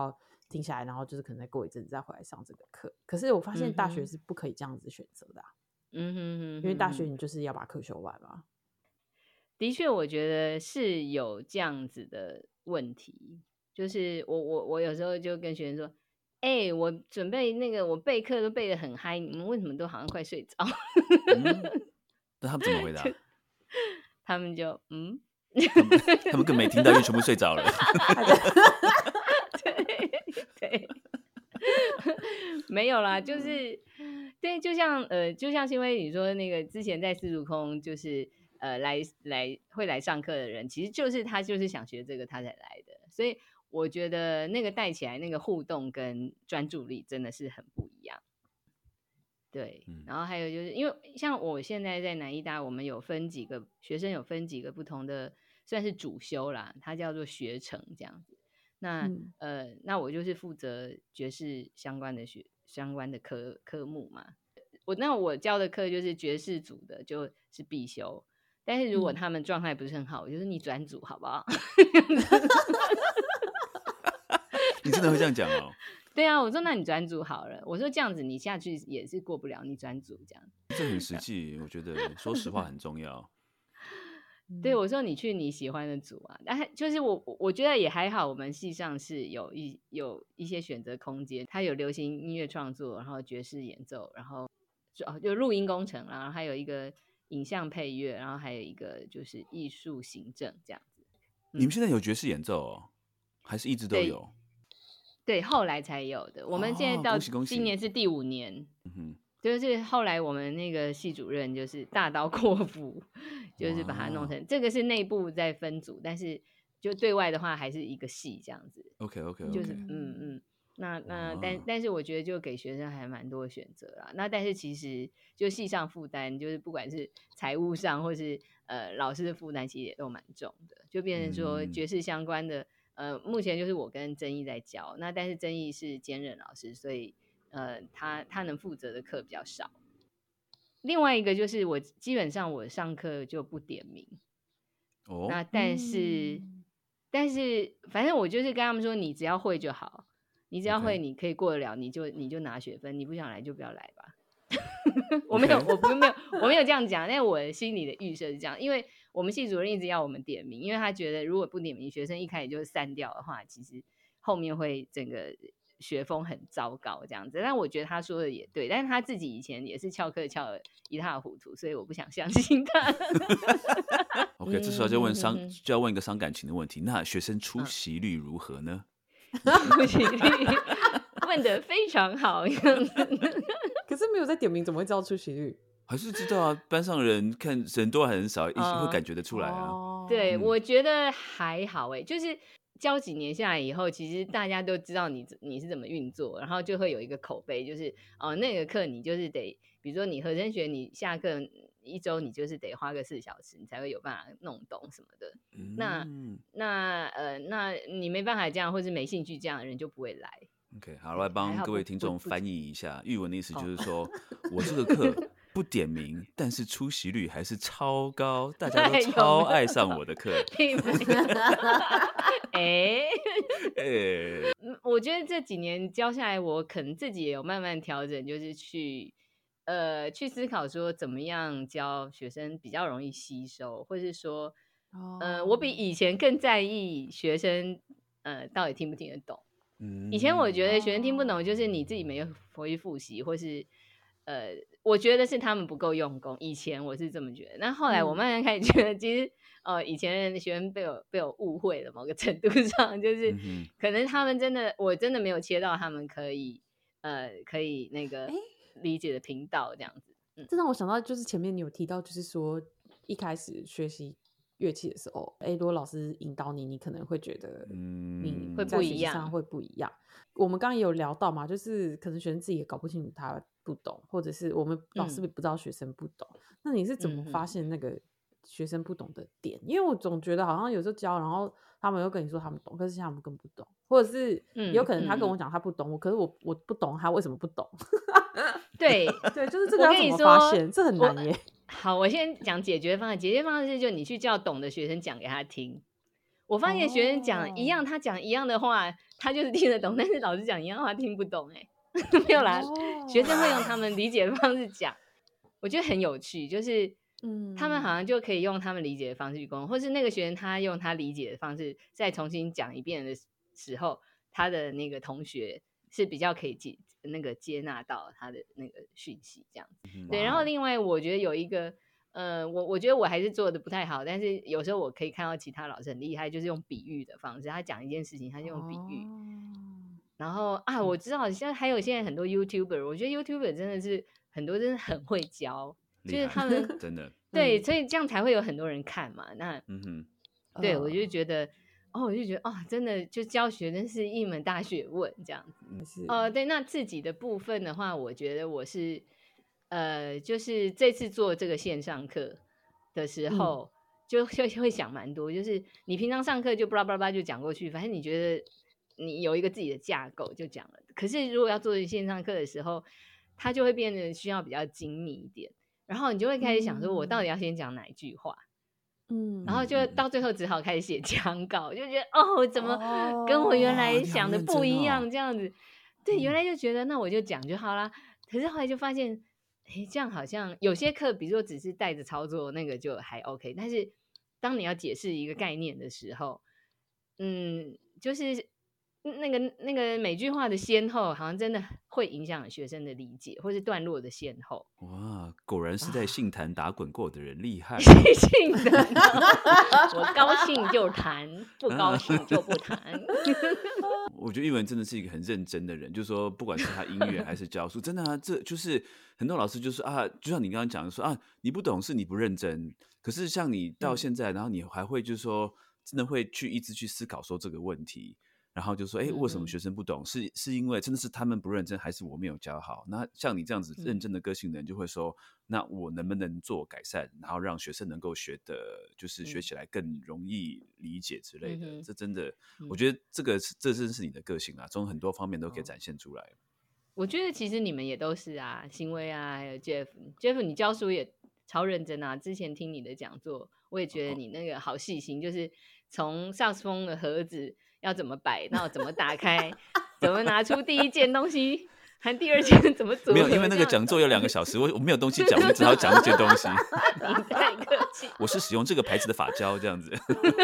停下来，然后就是可能再过一阵子再回来上这个课。可是我发现大学是不可以这样子选择的、啊， 嗯哼哼哼， 因为大学你就是要把课修完嘛。 的确，我觉得是有这样子的问题，就是我我我有时候就跟学生说，哎、欸，我准备那个我备课都备得很嗨，你们为什么都好像快睡着？ 嗯，那他们怎么回答？ 他们就嗯， 他们他们更没听到，因为全部睡着了。 对对，没有啦，就是对，就像呃，就像新威你说那个之前在四足空就是呃来来会来上课的人，其实就是他就是想学这个他才来的，所以我觉得那个带起来那个互动跟专注力真的是很不一样。对，然后还有就是因为像我现在在南医大，我们有分几个学生，有分几个不同的算是主修啦，它叫做学程这样子。那、嗯、呃，那我就是负责爵士相关的学相关的科科目嘛。我那我教的课就是爵士组的，就是必修。但是如果他们状态不是很好，我就是你转组好不好？ 你真的会这样讲哦？ 对啊，我说那你转组好了。我说这样子你下去也是过不了，你转组这样。 这很实际，我觉得说实话很重要。 对，我说你去你喜欢的组啊，但就是我我觉得也还好，我们系上是有一有一些选择空间，它有流行音乐创作，然后爵士演奏，然后就就录音工程，然后还有一个影像配乐，然后还有一个就是艺术行政这样子。 嗯、你们现在有爵士演奏哦？还是一直都有？ 对，后来才有的。我们现在到今年是第五年， 哦、嗯就是后来我们那个系主任就是大刀阔斧，就是把它弄成这个是内部在分组，但是就对外的话还是一个系这样子。 OK OK OK， 就是嗯嗯，那那但但是我觉得就给学生还蛮多选择啦。那但是其实就系上负担，就是不管是财务上或是呃老师的负担，其实也都蛮重的，就变成说爵士相关的。嗯呃，目前就是我跟曾毅在教，那但是曾毅是兼任老师，所以呃，他他能负责的课比较少。另外一个就是我基本上我上课就不点名，哦，那但是、嗯、但是反正我就是跟他们说，你只要会就好，你只要会，你可以过得了， okay. 你就你就拿学分，你不想来就不要来吧。我没有， okay. 我不没有，我没有这样讲，但我心里的预设是这样，因为我们系主任一直要我们点名，因为他觉得如果不点名，学生一开始就散掉的话，其实后面会整个学风很糟糕这样子。但我觉得他说的也对，但是他自己以前也是翘课翘得一塌糊涂，所以我不想相信他。 OK， 这时候就问伤，就要问一个伤感情的问题，那学生出席率如何呢？ 出席率问得非常好。 可是没有在点名，怎么会知道出席率？ 还是知道啊，班上人看人多还很少，会感觉得出来啊。 哦、 对、嗯，我觉得还好哎、欸，就是教几年下来以后，其实大家都知道你你是怎么运作，然后就会有一个口碑，就是哦那个课你就是得，比如说你和声学，你下课一周你就是得花个四小时，你才会有办法弄懂什么的。嗯、那那呃那你没办法这样，或是没兴趣这样的人就不会来。 OK， 好，来帮各位听众翻译一下，鈺文的意思就是说，哦、我这个课不点名，但是出席率还是超高，大家都超爱上我的课。 哎哎，我觉得这几年教下来，我可能自己也有慢慢调整，就是去呃去思考说，怎么样教学生比较容易吸收，或是说，哦、呃，我比以前更在意学生呃到底听不听得懂。以前我觉得学生听不懂，就是你自己没有回去复习，或是呃，我觉得是他们不够用功。以前我是这么觉得，那後來我慢慢開始覺得，其實呃，以前的學生被我被我誤會了，某個程度上，就是可能他們真的，我真的沒有切到他們可以呃可以那個理解的頻道，這樣子。 嗯，這讓我想到，就是前面你有提到，就是說一開始學習樂器的時候，哎，如果老師引導你，你可能會覺得你在學習上會不一樣。我們剛剛也有聊到嘛，就是可能學生自己也搞不清楚他不懂，或者是我們老師也不知道學生不懂。嗯、那你是怎麼發現那個學生不懂的點？因為我總覺得好像有時候教，然後他們又跟你說他們懂，可是他們更不懂，或者是有可能他跟我講他不懂，我、嗯、可是我我不懂他為什麼不懂。 對對，就是這個要怎麼發現？這很難耶。 好，我先講解決方案。解決方案是就你去叫懂的學生講給他聽。 我发现学生讲一样，他讲一样的话，他就是听得懂，但是老师讲一样的话听不懂、欸，哎，没有啦， 哦学生会用他们理解的方式讲，我觉得很有趣，就是嗯他们好像就可以用他们理解的方式去沟通，或是那个学生他用他理解的方式再重新讲一遍的时候，他的那个同学是比较可以接那个接纳到他的那个讯息这样子。 嗯对，然后另外我觉得有一个。呃，我我觉得我还是做的不太好，但是有时候我可以看到其他老师很厉害，就是用比喻的方式，他讲一件事情，他就用比喻。 哦、 然后啊，我知道现在还有现在很多 YouTuber， 我觉得 YouTuber 真的是很多真的很会教，就是他们真的对，所以这样才会有很多人看嘛。那嗯哼， 对我就觉得。哦，我就觉得哦，真的就教学真是一门大学问这样子。呃，对，那自己的部分的话，我觉得我是呃，就是这次做这个线上课的时候，嗯、就就会想蛮多，就是你平常上课就巴拉巴拉就讲过去，反正你觉得你有一个自己的架构就讲了。可是如果要做线上课的时候，它就会变得需要比较精密一点，然后你就会开始想说，我到底要先讲哪一句话？嗯，然后就到最后只好开始写讲稿，就觉得哦，怎么跟我原来想的不一样？这样子，哦、对，原来就觉得那我就讲就好啦。可是后来就发现，哎，这样好像有些课，比如说只是带着操作，那个就还 OK。但是当你要解释一个概念的时候，嗯，就是那个那个每句话的先后，好像真的会影响学生的理解，或是段落的先后。 哇，果然是在信坛打滚过的人厉害。 信坛，我高兴就谈，不高兴就不谈。 我觉得艺文真的是一个很认真的人，就是说，不管是他音乐还是教书，真的啊，这就是很多老师就是啊，就像你刚刚讲的说啊，你不懂是你不认真。可是像你到现在，嗯、然后你还会就是说，真的会去一直去思考说这个问题。然后就说，哎，为什么学生不懂？是是因为真的是他们不认真，还是我没有教好？那像你这样子认真的个性的人，就会说，那我能不能做改善，然后让学生能够学的，就是学起来更容易理解之类的。嗯、这真的，我觉得这个这真是你的个性啊，从很多方面都可以展现出来。 我觉得其实你们也都是啊，行为啊，还有 Jeff，Jeff 你教书也超认真啊。之前听你的讲座，我也觉得你那个好细心，就是从萨克斯风的盒子。要怎么摆，然后怎么打开，怎么拿出第一件东西，和第二件怎么组合？ 没有，因为那个讲座有两个小时，我我没有东西讲，我只好讲这些东西。 你太客气。 我是使用这个牌子的发胶，这样子。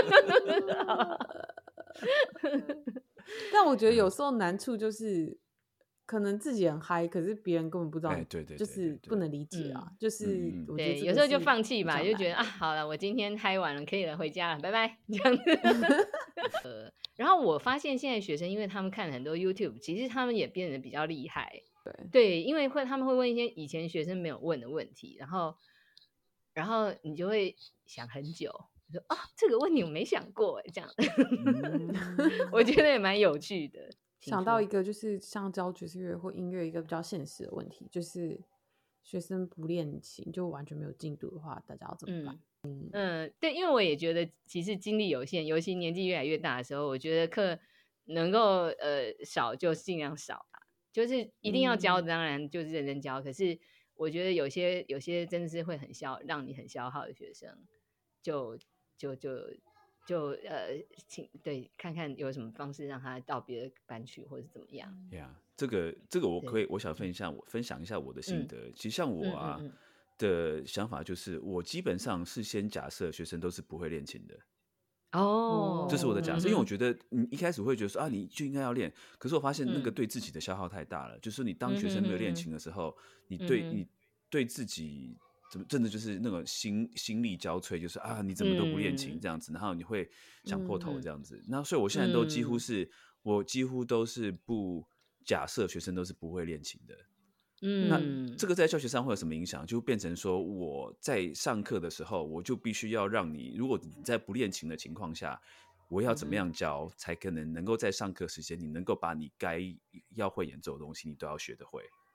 但我觉得有时候难处就是，可能自己很嗨，可是别人根本不知道， 哎、对对对对对就是不能理解啊。嗯、就是我觉得对，有时候就放弃吧，就觉得啊，好了，我今天嗨完了，可以了，回家了，拜拜，这样子。呃，然后我发现现在学生，因为他们看很多 YouTube， 其实他们也变得比较厉害。 对对，因为会他们会问一些以前学生没有问的问题，然后然后你就会想很久，说啊、哦，这个问题我没想过哎，这样。嗯、我觉得也蛮有趣的。 想到一个就是像教爵士乐或音乐一个比较现实的问题，就是学生不练琴就完全没有进度的话，大家要怎么办？ 嗯，嗯对，因为我也觉得其实精力有限，尤其年纪越来越大的时候，我觉得课能够呃少就尽量少吧，就是一定要教，当然就是认真教。嗯、可是我觉得有些有些真的是会很消，让你很消耗的学生，就就就。就呃，请对看看有什么方式让他到别的班去，或者怎么样。 呀、yeah, ，这个这个我可以，我想分享我分享一下我的心得。嗯、其实像我啊、嗯嗯嗯、的想法就是，我基本上是先假设学生都是不会练琴的。 哦， 这是我的假设，嗯、因为我觉得你一开始会觉得说啊，你就应该要练，可是我发现那个对自己的消耗太大了。嗯、就是你当学生没有练琴的时候，嗯、你对、嗯、你对自己。怎么真的就是那种心心力交瘁，就是啊，你怎么都不练琴这样子，嗯、然后你会想破头这样子。那、嗯、所以我现在都几乎是，嗯、我几乎都是不假设学生都是不会练琴的。嗯，那这个在教学上会有什么影响？就变成说我在上课的时候，我就必须要让你，如果你在不练琴的情况下，我要怎么样教，嗯、才可能能够在上课时间，你能够把你该要会演奏的东西，你都要学得会。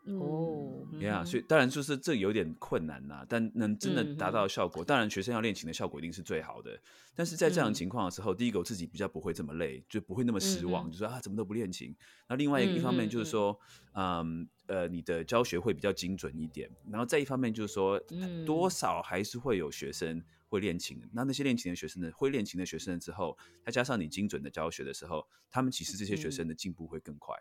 哦， 嗯 yeah, 嗯所以当然就是这有点困难啦，但能真的达到效果，当然学生要练琴的效果一定是最好的。但是在这样的情况的时候，第一个我自己比较不会这么累，就不会那么失望， 嗯就说啊怎么都不练琴。那另外一个嗯一方面嗯就是说，嗯呃，你的教学会比较精准一点，然后再一方面就是说， 嗯多少还是会有学生会练琴。那那些练琴的学生呢，会练琴的学生之后，再加上你精准的教学的时候，他们其实这些学生的进步会更快。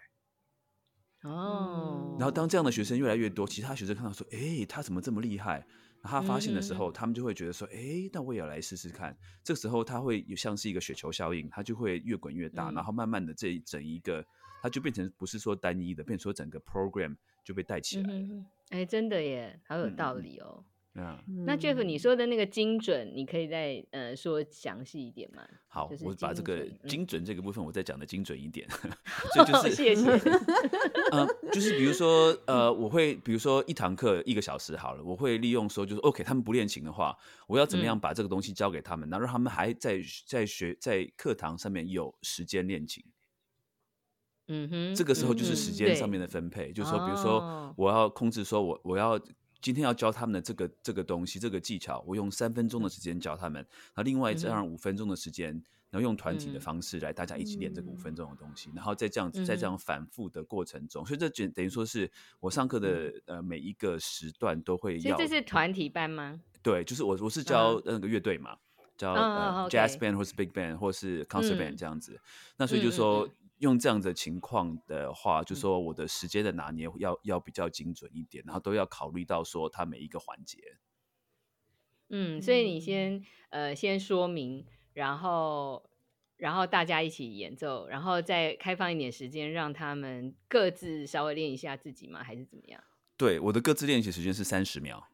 哦， 然后当这样的学生越来越多，其他学生看到说，哎，他怎么这么厉害？然后他发现的时候， 嗯他们就会觉得说，哎，那我也要来试试看。这个时候他会有像是一个雪球效应，它就会越滚越大， 嗯然后慢慢的这一整一个，它就变成不是说单一的，变成说整个 program 就被带起来了。 嗯哎，真的耶，好有嗯嗯道理哦。 啊、 那 Jeff 你说的那个精准，你可以再呃说详细一点吗？ 好， 就是我把这个精准嗯精准这个部分我再讲的精准一点，所以就是谢谢。 呃，就是比如说，呃，我会比如说一堂课一个小时好了，我会利用说，就是 OK，他们不练琴的话，我要怎么样把这个东西教给他们，然后让他们还在在学在课堂上面有时间练琴。 嗯哼， 这个时候就是嗯时间上面的分配，就是说，比如说哦我要控制说我我要今天要教他们的这个这个东西这个技巧，我用三分钟的时间教他们，然后另外这样五分钟的时间，然后用团体的方式来大家一起练这个五分钟的东西，然后再这样子在这样反复的过程中，所以这等等于说是我上课的呃每一个时段都会要。 所以这是团体班吗？ 对，就是我我是教那个乐队嘛，教呃哦 jazz OK band 或是 big band 或是 concert 嗯 band 这样子，那所以就说。 嗯嗯用这样的情况的话，就说我的时间的拿捏要要比较精准一点，然后都要考虑到说它每一个环节。 嗯，所以你先呃先说明，然后然后大家一起演奏，然后再开放一点时间让他们各自稍微练一下自己吗？还是怎么样？ 对，我的各自练习时间是三十秒。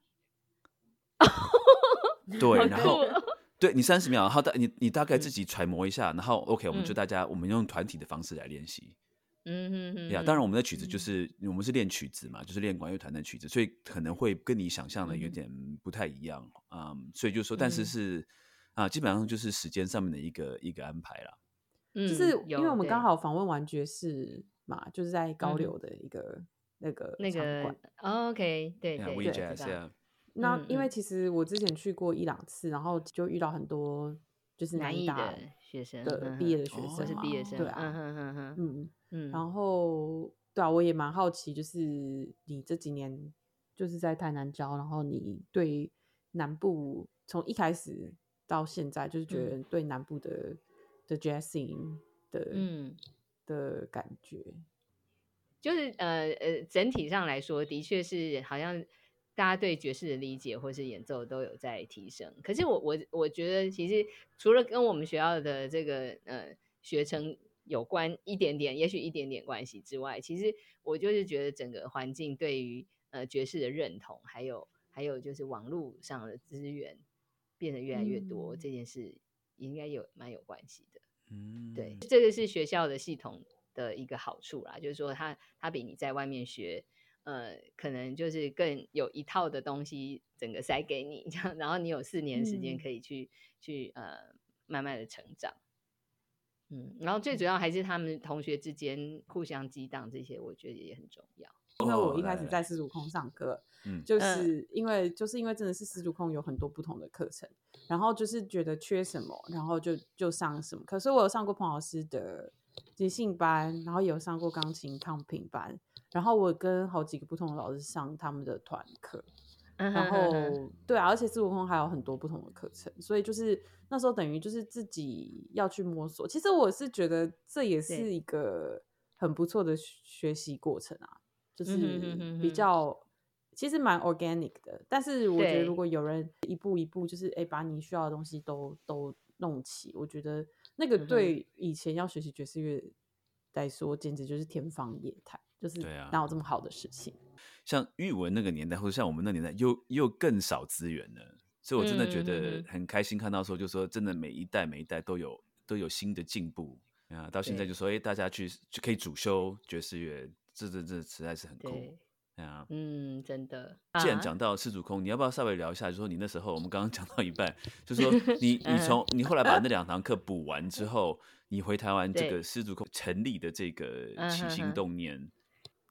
对， 好然后酷哦对你三十秒，然后大你你大概自己揣摩一下，然后 OK，我们就嗯大家我们用团体的方式来练习。 嗯哼哼呀，当然我们的曲子就是我们是练曲子嘛，就是练管乐团的曲子，所以可能会跟你想象的有点不太一样，嗯，所以就说，但是是啊，基本上就是时间上面的一个一个安排啦。 嗯就是有因为我们对刚好访问完爵士嘛，就是在高嗯流的一个那个那个场馆。 哦 OK，对呀对 ，We 对， Jazz 知道呀， 那嗯嗯因为其实我之前去过一两次，然后就遇到很多就是南艺南艺大的学生的嗯毕业的学哦生嘛， 或是毕业生， 对啊， 嗯哼哼哼， 嗯， 嗯， 然后对啊，我也蛮好奇，就是你这几年就是在台南教，然后你对南部从一开始到现在，就是觉得对南部的、的 jazzing 的嗯的感觉。 就是呃呃，整体上来说，的确是好像大家对爵士的理解或是演奏都有在提升。可是我我我觉得，其实除了跟我们学校的这个呃学程有关一点点，也许一点点关系之外，其实我就是觉得整个环境对于呃爵士的认同，还有还有就是网络上的资源变得越来越多， 嗯这件事应该有蛮有关系的。 嗯， 对，这个是学校的系统的一个好处啦，就是说它它比你在外面学，呃，可能就是更有一套的东西整个塞给你，这样，然后你有四年的时间嗯可以去、去呃慢慢的成长，嗯，然后最主要还是他们同学之间互相激荡，这些我觉得也很重要。 因为我一开始哦来来在丝竹空上课， 嗯就是因为就是因为真的是丝竹空有很多不同的课程，然后就是觉得缺什么，然后就就上什么。可是我有上过彭老师的即兴班，然后也有上过钢琴抗评班，然后我跟好几个不同的老师上他们的团课，然后对啊，而且丝竹空还有很多不同的课程，所以就是那时候等于就是自己要去摸索。其实我是觉得这也是对一个很不错的学习过程啊。就是嗯哼哼哼比较，其实蛮 organic 的，但是我觉得对如果有人一步一步，就是哎、欸把你需要的东西都都弄齐，我觉得那个嗯哼对以前要学习爵士乐来说，简直就是天方夜谭，就是对啊哪有这么好的事情？ 像玉文那个年代，或者像我们那年代，又又更少资源了，所以我真的觉嗯嗯得嗯很开心，看到说，就说真的每一代每一代都有都有新的进步啊，到现在对就说，哎，大家去就可以主修爵士乐，这这这实在是很酷。 对， 啊， 嗯，真的。 既然啊讲到世主空，你要不要稍微聊一下？就说你那时候，我们刚刚讲到一半，就说你嗯你从你后来把那两堂课补完之后，你回台湾这对个世主空成立的这个嗯起心哼哼动念，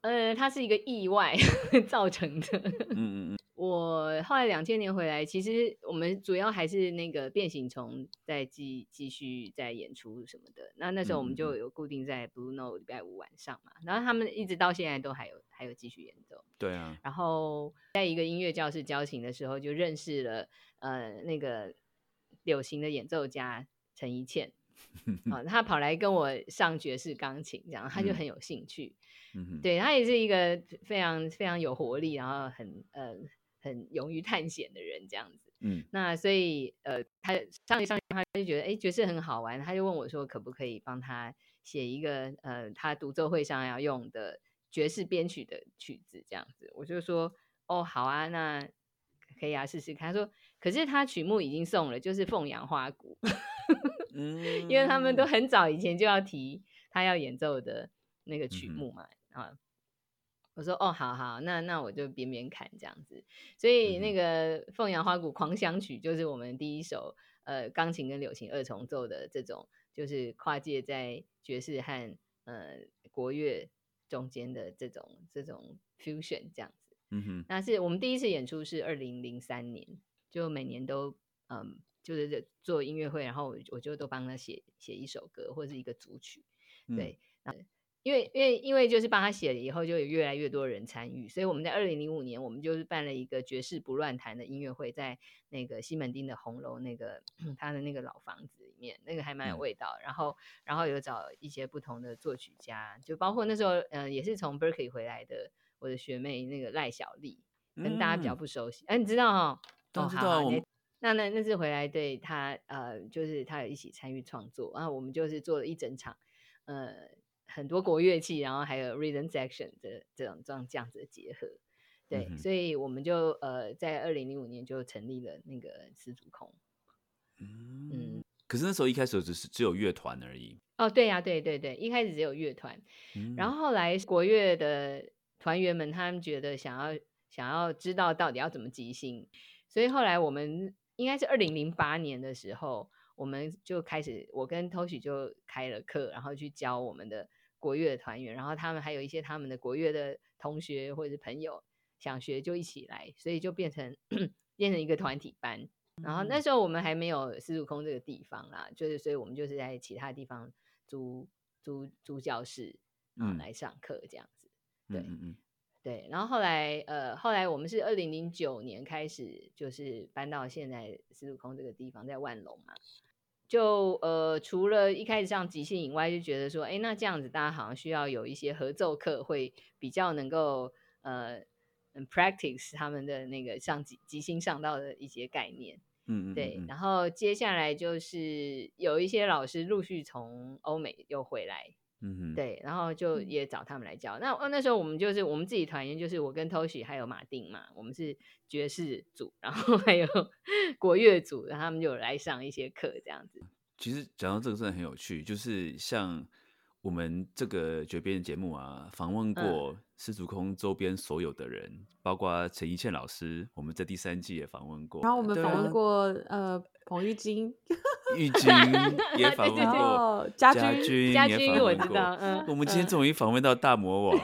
呃，它是一个意外造成的。 嗯嗯嗯。 我后来两千年回来，其实我们主要还是那个变形虫在继继续在演出什么的。那那时候我们就有固定在 Blue Note 礼拜五晚上嘛，然后他们一直到现在都还有还有继续演奏。 对啊。 然后在一个音乐教室教琴的时候，就认识了呃那个柳琴的演奏家陈怡倩。啊，他跑来跟我上爵士钢琴，这样他就很有兴趣。 嗯、 对，他也是一个非常非常有活力，然后很呃很勇于探险的人，这样子。 嗯， 那所以呃，他上一上他就觉得哎爵士很好玩，他就问我说可不可以帮他写一个呃他独奏会上要用的爵士编曲的曲子，这样子。我就说哦好啊，那可以啊，试试看。他说可是他曲目已经送了，就是凤阳花鼓。 嗯， 因为他们都很早以前就要提他要演奏的那个曲目嘛。嗯、啊，我说哦，好好，那那我就边边看这样子。所以那个凤阳花鼓狂想曲就是我们第一首呃钢琴跟柳琴二重奏的这种，就是跨界在爵士和呃国乐中间的这种这种 fusion 这样子。 嗯哼， 那是我们第一次演出是二零零三年，就每年都嗯。就是做音乐会，然后我就都帮他写写一首歌或是一个组曲。对，嗯、因为因为因为就是帮他写了以后，就有越来越多人参与，所以我们在二零零五年我们就是办了一个爵士不乱弹的音乐会，在那个西门町的红楼那个他的那个老房子里面，那个还蛮有味道。嗯、然后然后有找一些不同的作曲家，就包括那时候呃也是从 Berkeley 回来的我的学妹那个赖小丽，跟大家比较不熟悉。哎、嗯啊，你知道哈？ 当然知道。 哦、我那那那次回来，对他呃，就是他有一起参与创作，然后我们就是做了一整场，呃，很多国乐器，然后还有 rhythm section 的这种这样这样子的结合，对，嗯、所以我们就呃在二零零五年就成立了那个丝竹空。 嗯, 嗯，可是那时候一开始只是只有乐团而已。 哦，对呀、啊，对对对，一开始只有乐团，嗯、然后后来国乐的团员们他们觉得想要想要知道到底要怎么即兴，所以后来我们。应该是二零零八年的时候，我们就开始，我跟 Toshi 就开了课，然后去教我们的国乐团员，然后他们还有一些他们的国乐的同学或者是朋友想学就一起来，所以就变成变成一个团体班。然后那时候我们还没有丝竹空这个地方啦，就是所以我们就是在其他地方租租租教室啊、嗯、来上课这样子，对。嗯嗯嗯对，然后后来，呃，后来我们是二零零九年开始，就是搬到现在丝竹空这个地方，在万隆嘛。就呃，除了一开始上即兴以外，就觉得说，哎，那这样子大家好像需要有一些合奏课，会比较能够呃 practice 他们的那个上即即兴上到的一些概念。嗯嗯，对。然后接下来就是有一些老师陆续从欧美又回来。嗯，对，然后就也找他们来教。那那时候我们就是我们自己团员，就是我跟 Toshi 还有马丁嘛，我们是爵士组，然后还有国乐组，然后他们就来上一些课这样子。 其实讲到这个真的很有趣，就是像我们这个绝编的节目啊，访问过丝竹空周边所有的人，嗯、包括陈怡倩老师，我们在第三季也访问过。 然后我们访问过呃彭玉金。 玉金也访问过， 家军家军也访问过。 嗯、 我们今天终于访问到大魔王，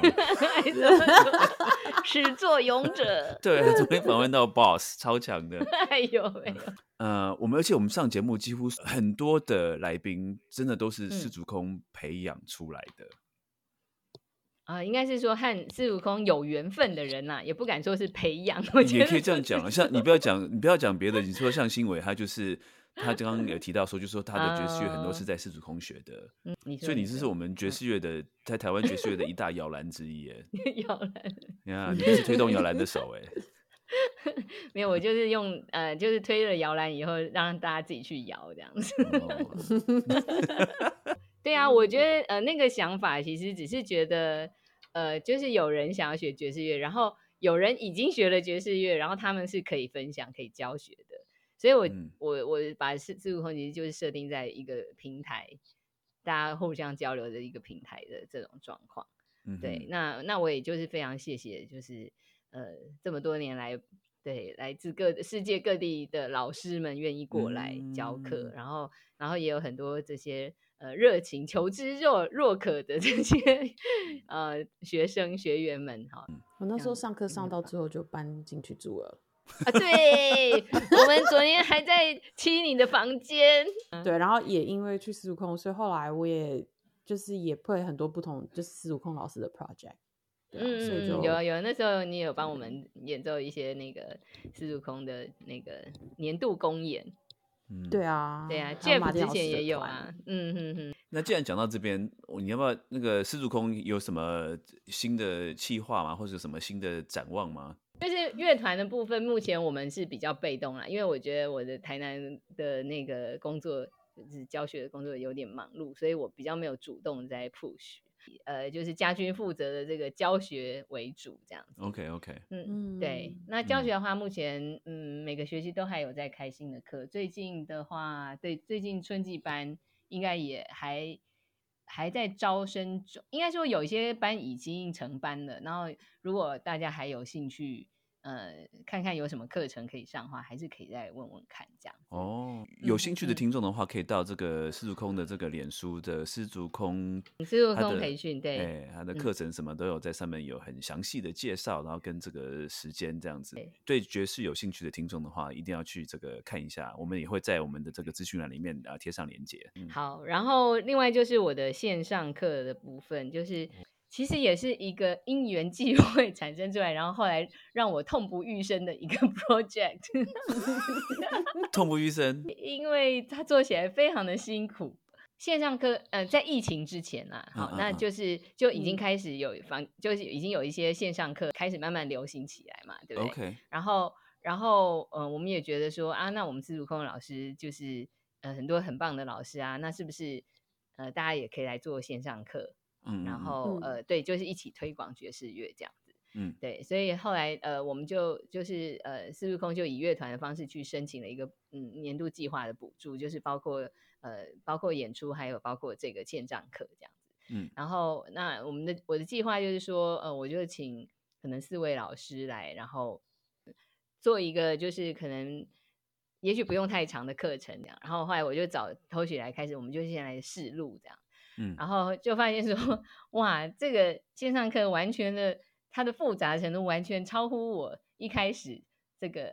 始作俑者。 对，终于访问到 boss， 超强的。 哎呦没有。 呃，我们而且我们上节目几乎很多的来宾，真的都是丝竹空培养出来的。 啊、呃，应该是说和丝竹空有缘分的人呐、啊，也不敢说是培养。 也可以这样讲，像你不要讲，你不要讲别的，你说像新伟，他就是。他刚刚有提到说，就是说他的爵士乐很多是在丝竹空学的，嗯、所以你这是我们爵士乐的，在台湾爵士乐的一大摇篮之一耶。 摇篮， 呀，你是推动摇篮的手哎。 没有，我就是用呃，就是推了摇篮以后，让大家自己去摇这样子。哦、对啊，我觉得呃那个想法其实只是觉得呃，就是有人想要学爵士乐，然后有人已经学了爵士乐，然后他们是可以分享、可以教学的。所以我，我、嗯、我我把丝竹空其实就是设定在一个平台，大家互相交流的一个平台的这种状况。嗯、对，那那我也就是非常谢谢，就是呃这么多年来对，来自各世界各地的老师们愿意过来教课， 嗯、 然后然后也有很多这些呃热情求知若若渴的这些呃学生学员们哈。 我那时候上课上到最后就搬进去住了。 啊，对，我们昨天还在漆你的房间。 对，然后也因为去四足空，所以后来我也就是也配很多不同就是四足空老师的 project。对啊， 嗯所以就有有那时候你有帮我们演奏一些那个四足空的那个年度公演。 嗯， 对啊， 对啊还有马 ，Jeff 之前丁老师的也有团啊。嗯哼哼。 那既然讲到这边，你要不要那个四足空有什么新的企划吗？或者有什么新的展望吗？ 就是乐团的部分，目前我们是比较被动啦，因为我觉得我的台南的那个工作，就是教学的工作有点忙碌，所以我比较没有主动在 push。呃，就是家军负责的这个教学为主，这样子。 OK OK， 嗯，对。那教学的话，目前嗯每个学期都还有在开新的课。最近的话，对，最近春季班应该也还还在招生中，应该说有一些班已经成班了。然后如果大家还有兴趣，呃，看看有什么课程可以上的话，还是可以再问问看这样子。 哦，有兴趣的听众的话，可以到这个四足空的这个脸书的四足空四足空培训，对， 哎，他的课程什么都有在上面有很详细的介绍，然后跟这个时间这样子。对爵士有兴趣的听众的话，一定要去这个看一下，我们也会在我们的这个资讯栏里面啊贴上连结。 嗯、好，然后另外就是我的线上课的部分，就是其实也是一个因缘际会产生出来，然后后来让我痛不欲生的一个 project。 痛不欲生， 因为它做起来非常的辛苦。线上课，呃，在疫情之前啦，好，嗯嗯嗯那就是就已经开始有房，嗯、就是已经有一些线上课开始慢慢流行起来嘛，对不对 ？OK。 然后，然后，呃，我们也觉得说啊，那我们四足空老师就是呃很多很棒的老师啊，那是不是呃大家也可以来做线上课？嗯，然后、嗯、呃对，就是一起推广爵士乐这样子。嗯，对，所以后来呃，我们就就是呃，四足空就以乐团的方式去申请了一个嗯年度计划的补助，就是包括呃包括演出，还有包括这个线上课这样子。嗯，然后那我们的我的计划就是说，呃，我就请可能四位老师来，然后做一个就是可能也许不用太长的课程这样。然后后来我就找偷学来开始，我们就先来试录这样。嗯，然后就发现说，哇，这个线上课完全的。它的复杂程度完全超乎我一开始这个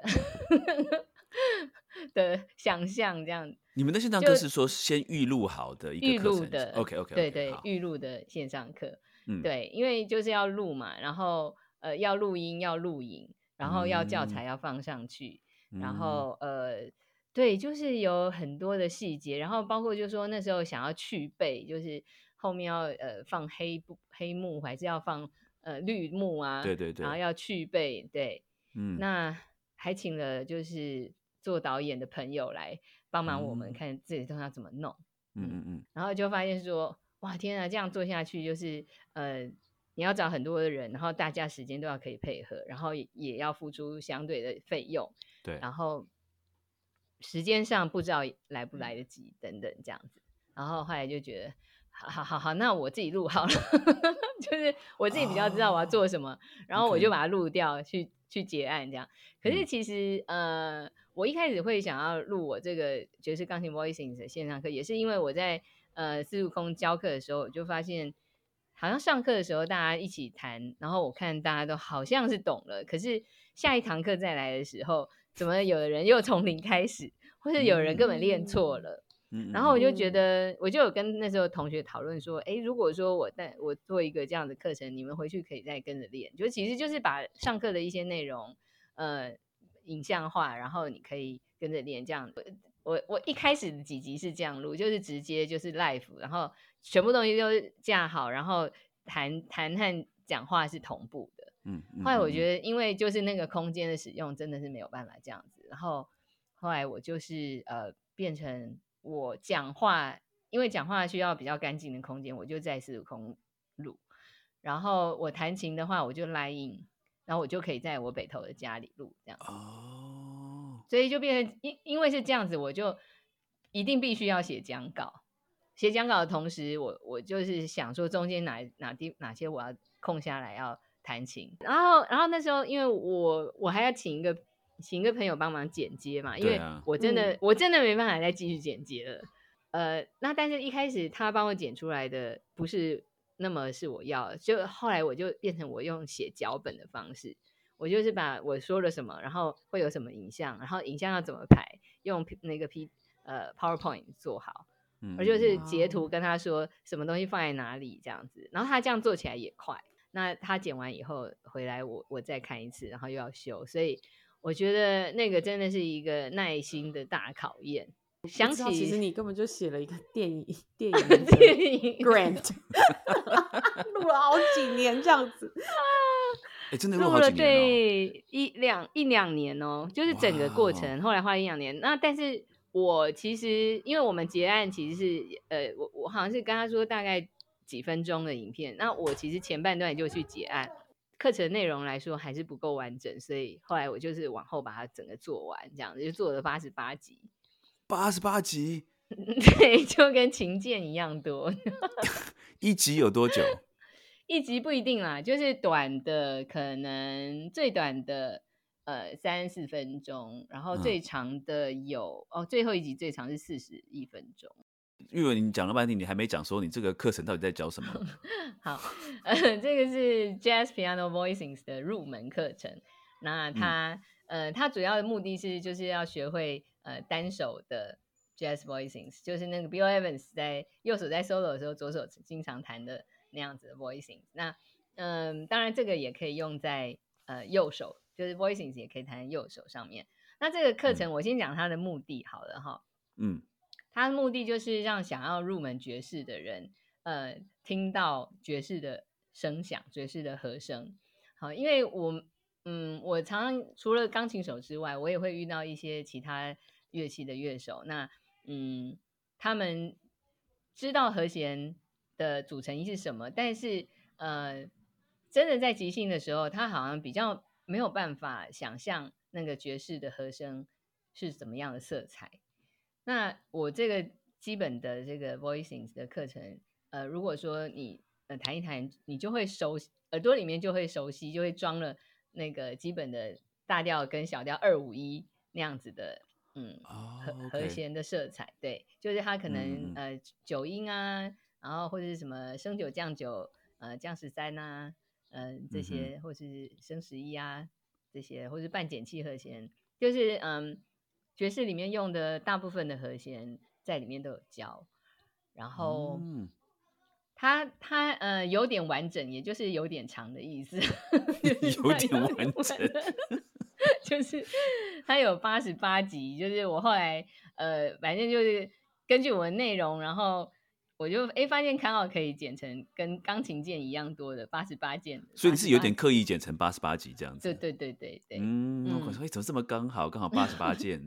的想象，这样。 你们的线上课是说先预录好的一个课程？预录的 ，OK OK， 对对，预录的线上课，嗯，对，因为就是要录嘛，然后呃要录音要录影，然后要教材要放上去，嗯、然后呃对，就是有很多的细节，然后包括就是说那时候想要去背，就是后面要呃放黑布黑幕，还是要放。呃，绿幕啊， 对对对， 然后要去背，对，嗯，那还请了就是做导演的朋友来帮忙我们看这些东西要怎么弄，嗯嗯嗯，然后就发现说，哇，天啊，这样做下去就是呃，你要找很多的人，然后大家时间都要可以配合，然后也要付出相对的费用， 对， 然后时间上不知道来不来得及等等这样子，然后后来就觉得。好好好好，那我自己录好了，就是我自己比较知道我要做什么， oh, 然后我就把它录掉， okay. 去去结案这样。可是其实、嗯、呃，我一开始会想要录我这个爵士钢琴 voicing 的线上课，也是因为我在呃四足空教课的时候，我就发现好像上课的时候大家一起弹，然后我看大家都好像是懂了，可是下一堂课再来的时候，怎么有的人又从零开始，或是有人根本练错了。嗯然后我就觉得，我就有跟那时候同学讨论说，哎，如果说我带我做一个这样的课程，你们回去可以再跟着练，就其实就是把上课的一些内容，呃，影像化，然后你可以跟着练这样。我我一开始的几集是这样录，就是直接就是 live， 然后全部东西都架好，然后弹弹和讲话是同步的。嗯，后来我觉得，因为就是那个空间的使用真的是没有办法这样子，然后后来我就是呃变成。我讲话，因为讲话需要比较干净的空间，我就在四足空录。然后我弹琴的话，我就 line in， 然后我就可以在我北投的家里录这样子。哦，所以就变成因因为是这样子，我就一定必须要写讲稿。写讲稿的同时，我我就是想说中间哪哪地哪些我要空下来要弹琴。然后然后那时候因为我我还要请一个请个朋友帮忙剪接嘛，因为啊我真的、 嗯、 我真的没办法再继续剪接了。呃，那但是一开始他帮我剪出来的不是那么是我要的，就后来我就变成我用写脚本的方式，我就是把我说了什么，然后会有什么影像，然后影像要怎么排，用那个 P 呃 PowerPoint 做好， 嗯， 我就是截图跟他说什么东西放在哪里这样子，然后他这样做起来也快。那他剪完以后回来我我再看一次，然后又要修，所以我觉得那个真的是一个耐心的大考验。想起其实你根本就写了一个电影电影电影 Grant 录了好几年这样子哎、欸，真的录了好几年哦， 对一两一两年哦，就是整个过程后来花了一两年。那但是我其实因为我们结案其实是呃我我好像是跟他说大概几分钟的影片，那我其实前半段就去结案，课程内容来说还是不够完整，所以后来我就是往后把它整个做完，这样子就做了八十八集。 八十八集， 对，就跟琴键一样多。 一集有多久？ 一集不一定啦，就是短的，可能最短的呃三四分钟，然后最长的有、嗯、哦，最后一集最长是四十一分钟。 玉文，你讲了半天，你还没讲说你这个课程到底在教什么？ 好，呃，这个是 Jazz Piano Voicings 的入门课程。那它、嗯、呃，它主要的目的是就是要学会呃单手的 Jazz Voicings， 就是那个 Bill Evans 在右手在 solo 的时候，左手经常弹的那样子的 Voicings。那嗯、呃，当然这个也可以用在呃右手，就是 Voicings 也可以弹在右手上面。那这个课程我先讲它的目的好了哈。嗯。它的目的就是让想要入门爵士的人，呃，听到爵士的声响、爵士的和声。好，因为我，嗯，我常常除了钢琴手之外，我也会遇到一些其他乐器的乐手。那，嗯，他们知道和弦的组成音是什么，但是，呃，真的在即兴的时候，他好像比较没有办法想象那个爵士的和声是怎么样的色彩。那我这个基本的这个 voicings 的课程，呃，如果说你呃弹一弹，你就会熟悉，耳朵里面就会熟悉，就会装了那个基本的大调跟小调二五一那样子的，嗯，和、 oh, okay. 和弦的色彩，对，就是它可能、 嗯嗯呃九音啊，然后或者是什么升九降九，呃降十三啊，嗯、呃、这些， 嗯、 或是升十一啊这些，或是半减七和弦，就是嗯。爵士里面用的大部分的和弦在里面都有教，然后它它呃有点完整，也就是有点长的意思，就是有点完整， 就是它有八十八集，就是我后来呃反正就是根据我的内容，然后我就哎发现刚好可以剪成跟钢琴键一样多的八十八键， 所以你是有点刻意剪成八十八集这样子。 对对对对对， 嗯，嗯我说哎怎么这么刚好，刚好八十八键。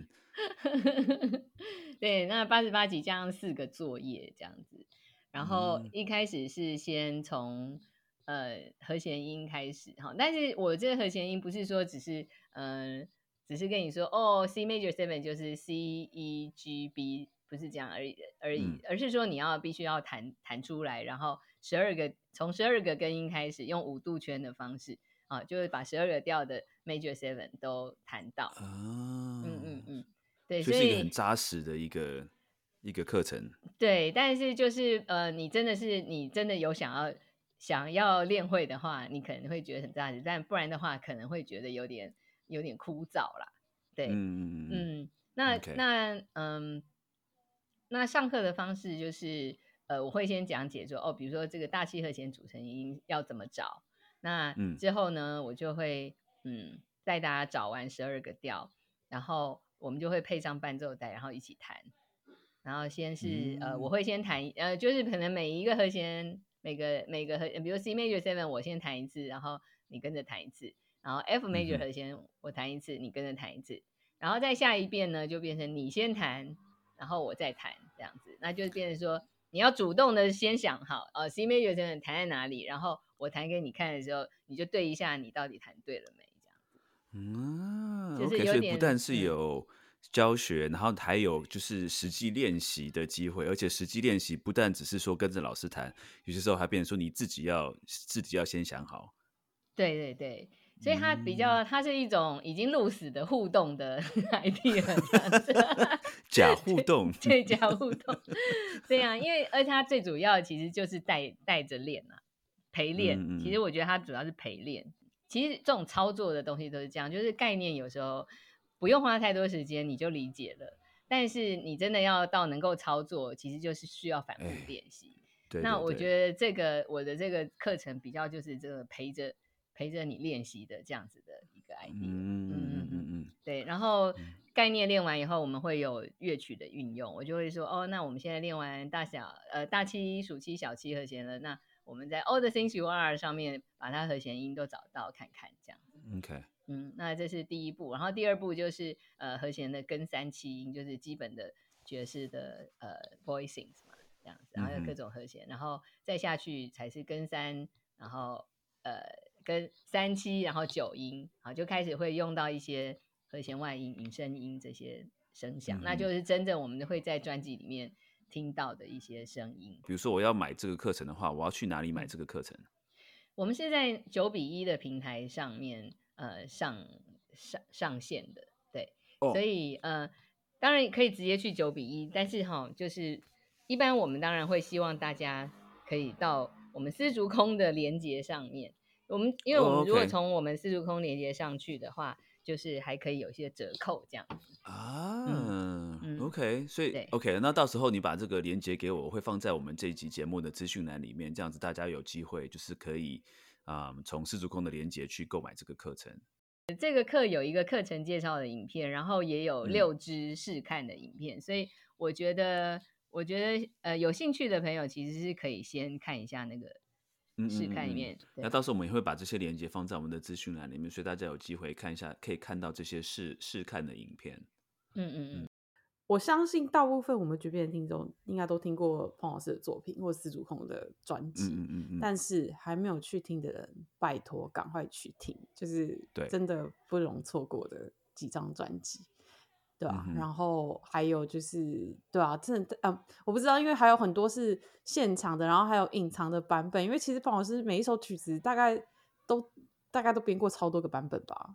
对，那八十八集加上四个作业这样子，然后一开始是先从、嗯、呃和弦音开始哈，但是我这个和弦音不是说只是嗯、呃、只是跟你说哦 C major seven 就是 C E G B 不是这样而已而已、嗯，而是说你要必须要弹弹出来，然后十二个从十二个根音开始，用五度圈的方式啊，就是把十二个调的 major seven 都弹到。啊、嗯嗯嗯。对， 所以是一个很扎实的一个一个课程。 对，但是就是呃，你真的是你真的有想要想要练会的话，你可能会觉得很扎实，但不然的话，可能会觉得有点有点枯燥啦。对，嗯嗯，那、okay. 那嗯，那上课的方式就是呃，我会先讲解说哦，比如说这个大七和弦组成音要怎么找，那之后呢，我就会嗯带大家找完十二个调，然后我们就会配上伴奏带，然后一起弹。然后先是、嗯、呃，我会先弹呃，就是可能每一个和弦，每个每个和，比如 C major seven 我先弹一次，然后你跟着弹一次，然后 F major 和弦我弹一次，你跟着弹一次，然后再下一遍呢就变成你先弹，然后我再弹这样子，那就变成说你要主动的先想好呃 C major seven 弹在哪里，然后我弹给你看的时候，你就对一下你到底弹对了没这样子。 嗯， 就是有点、 okay, 所以不但是有、嗯教学，然后还有就是实际练习的机会，而且实际练习不但只是说跟着老师弹，有些时候还变成说你自己要自己要先想好。 对对对， 所以它比较，它是一种已经入死的互动的 idea 这样子假互动， 对，假互动，对啊，因为而且它最主要其实就是带带着练啊，陪练。 嗯嗯其实我觉得它主要是陪练。其实这种操作的东西都是这样，就是概念有时候不用花太多时间你就理解了，但是你真的要到能够操作，其实就是需要反复练习。 对对对， 那我觉得这个我的这个课程比较就是这个陪着陪着你练习的这样子的一个 idea。 嗯嗯嗯嗯， 对。然后概念练完以后，我们会有乐曲的运用，我就会说哦，那我们现在练完大小呃大七、属七、小七和弦了，那我们在 All the Things You Are 上面把它和弦音都找到看看这样子。 OK， 嗯，那这是第一步，然后第二步就是呃和弦的跟三七音，就是基本的爵士的呃 voicings 嘛，这样子，然后有各种和弦，然后再下去才是跟三，然后呃跟三七，然后九音，好，就开始会用到一些和弦外音、引声音这些声响，嗯、那就是真正我们会在专辑里面听到的一些声音。 比如说我要买这个课程的话，我要去哪里买这个课程？ 我们是在九比一的平台上面呃上上上线的，对，哦、所以呃当然可以直接去九比一，但是哈就是一般我们当然会希望大家可以到我们丝竹空的连结上面，我们因为我们如果从我们丝竹空连结上去的话， oh, okay. 就是还可以有一些折扣这样子啊。嗯嗯、OK， 所以 OK， 那到时候你把这个连结给我，我会放在我们这一集节目的资讯栏里面，这样子大家有机会就是可以啊、嗯、从丝竹空的连结去购买这个课程。 这个课有一个课程介绍的影片，然后也有六支试看的影片，嗯、所以我觉得我觉得呃有兴趣的朋友其实是可以先看一下那个试看里面。嗯嗯嗯， 那到时候我们也会把这些连结放在我们的资讯栏里面，所以大家有机会看一下，可以看到这些试试看的影片。 嗯嗯嗯， 我相信大部分我们这边的听众应该都听过彭老师的作品或丝竹空的专辑，嗯嗯嗯，但是还没有去听的人，拜托赶快去听，就是真的不容错过的几张专辑。对啊、嗯，然后还有就是对啊，真的呃，我不知道，因为还有很多是现场的，然后还有隐藏的版本。因为其实彭老师每一首曲子大概都大概都编过超多个版本吧，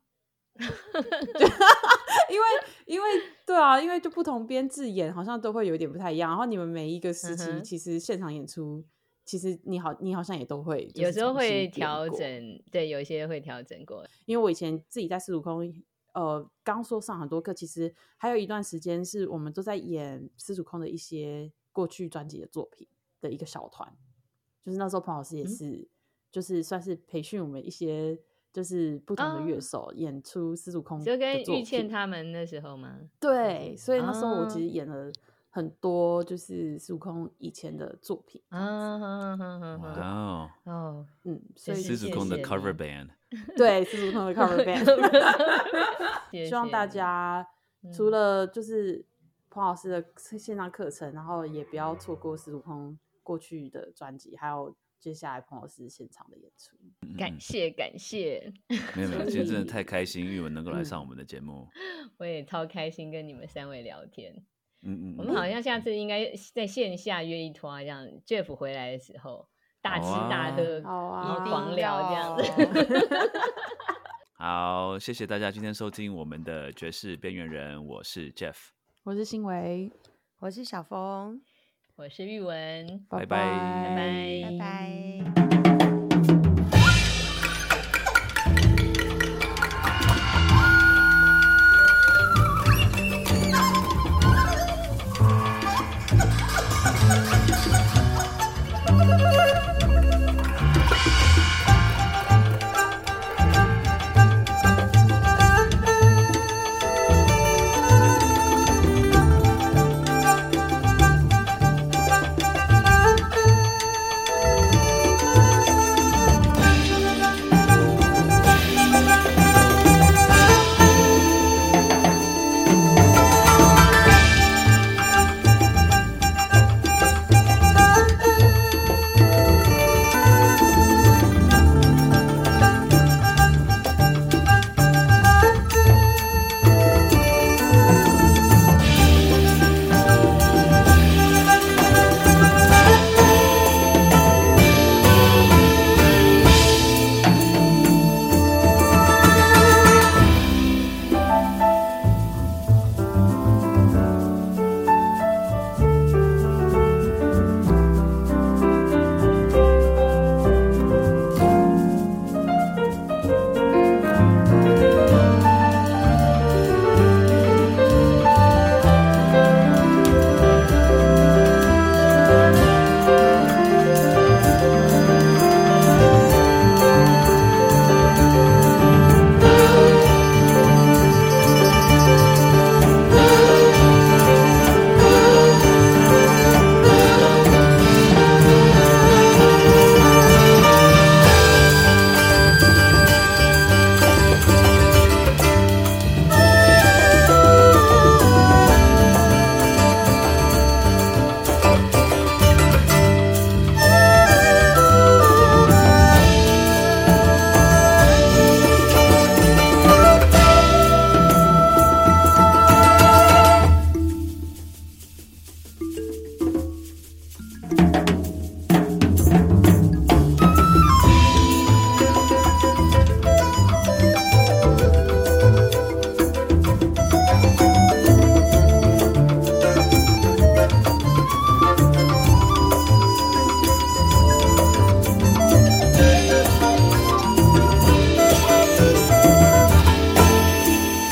因为因为对啊，因为就不同编制演好像都会有一点不太一样。然后你们每一个时期其实现场演出，嗯、其实你好你好像也都会有时候会调整，对，有一些会调整过。 因为我以前自己在丝竹空。呃，刚说上很多课，其实还有一段时间是我们都在演丝竹空的一些过去专辑的作品的一个小团，就是那时候彭老师也是，嗯、就是算是培训我们一些就是不同的乐手演出丝竹空的作品， 就跟玉倩他们那时候吗？ 对，所以那时候我其实演了很多就是丝竹空以前的作品啊， 哇哦， 嗯， 所以丝竹空的 cover band。 对，丝竹空的 cover band 希望大家除了就是彭老师的线上课程，然后也不要错过丝竹空过去的专辑，还有接下来彭老师现场的演出。 感谢感谢， 没有没有，今天真的太开心，玉文能够来上我们的节目， 我也超开心跟你们三位聊天。 嗯嗯， 我们好像下次应该在线下约一拖，这样 Jeff 回来的时候大吃大喝，一狂聊这样子。 好，谢谢大家今天收听我们的爵士边缘人，我是 Jeff， 我是欣维， 我是小峰， 我是玉文， 拜拜拜拜拜拜。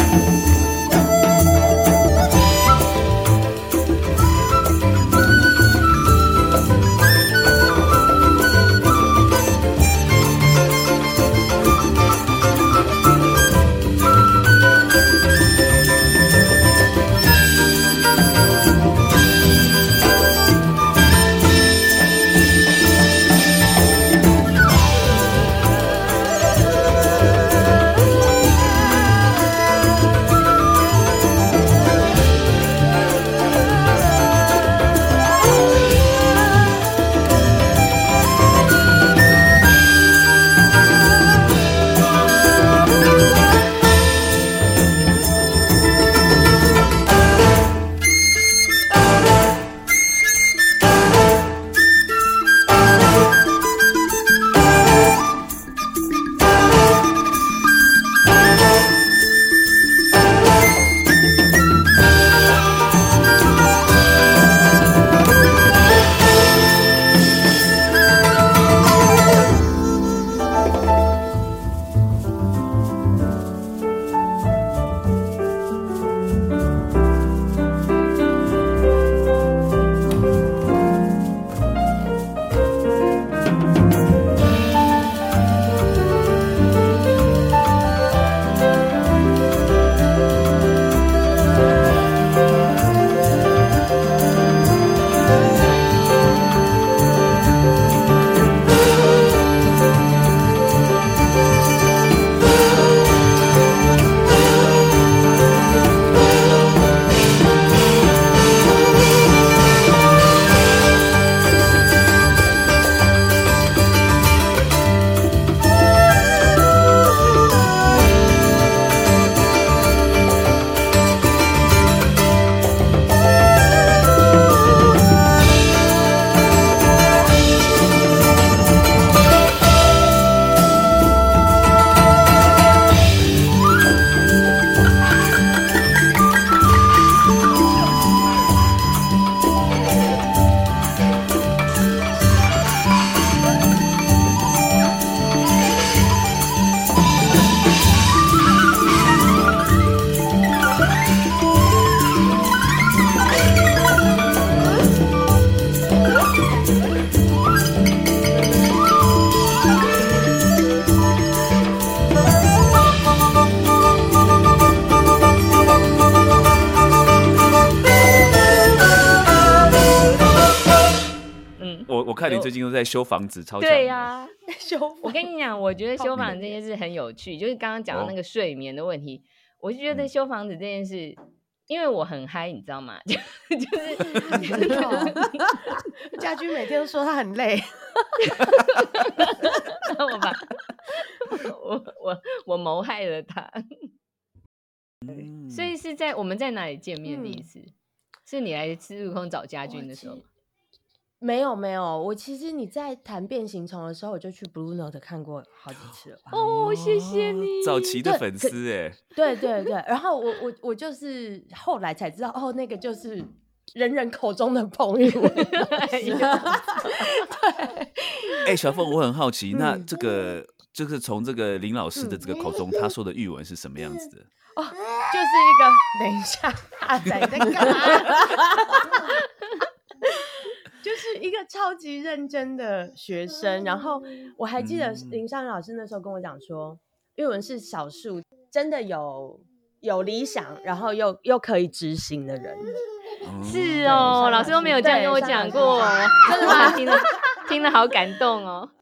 看你最近都在修房子，超强。 对呀、啊， 修房。 我跟你讲，我觉得修房子这件事很有趣，就是刚刚讲的那个睡眠的问题，哦、我就觉得修房子这件事，嗯、因为我很嗨，你知道吗？就就是家居每天都说他很累， 我把我我我谋害了他。嗯、所以是在我们在哪里见面第一次？嗯、是你来吃日空找家军的时候吗？ 没有没有，我其实你在谈变形虫的时候，我就去 Blue Note 看过好几次了吧。 哦，谢谢你， 早期的粉丝哎。 对对对，然后我我我就是后来才知道，哦，那个就是人人口中的彭于晏。对， 哎，小凤，我很好奇，嗯、那这个就是从这个林老师的这个口中，嗯、他说的玉文是什么样子的？ 哦，就是一个，等一下，阿仔在干嘛？就是一个超级认真的学生，然后我还记得林尚老师那时候跟我讲说，玉文是少数真的有有理想，然后又又可以执行的人。 是哦，老师都没有这样跟我讲过，真的吗？听了听了好感动哦。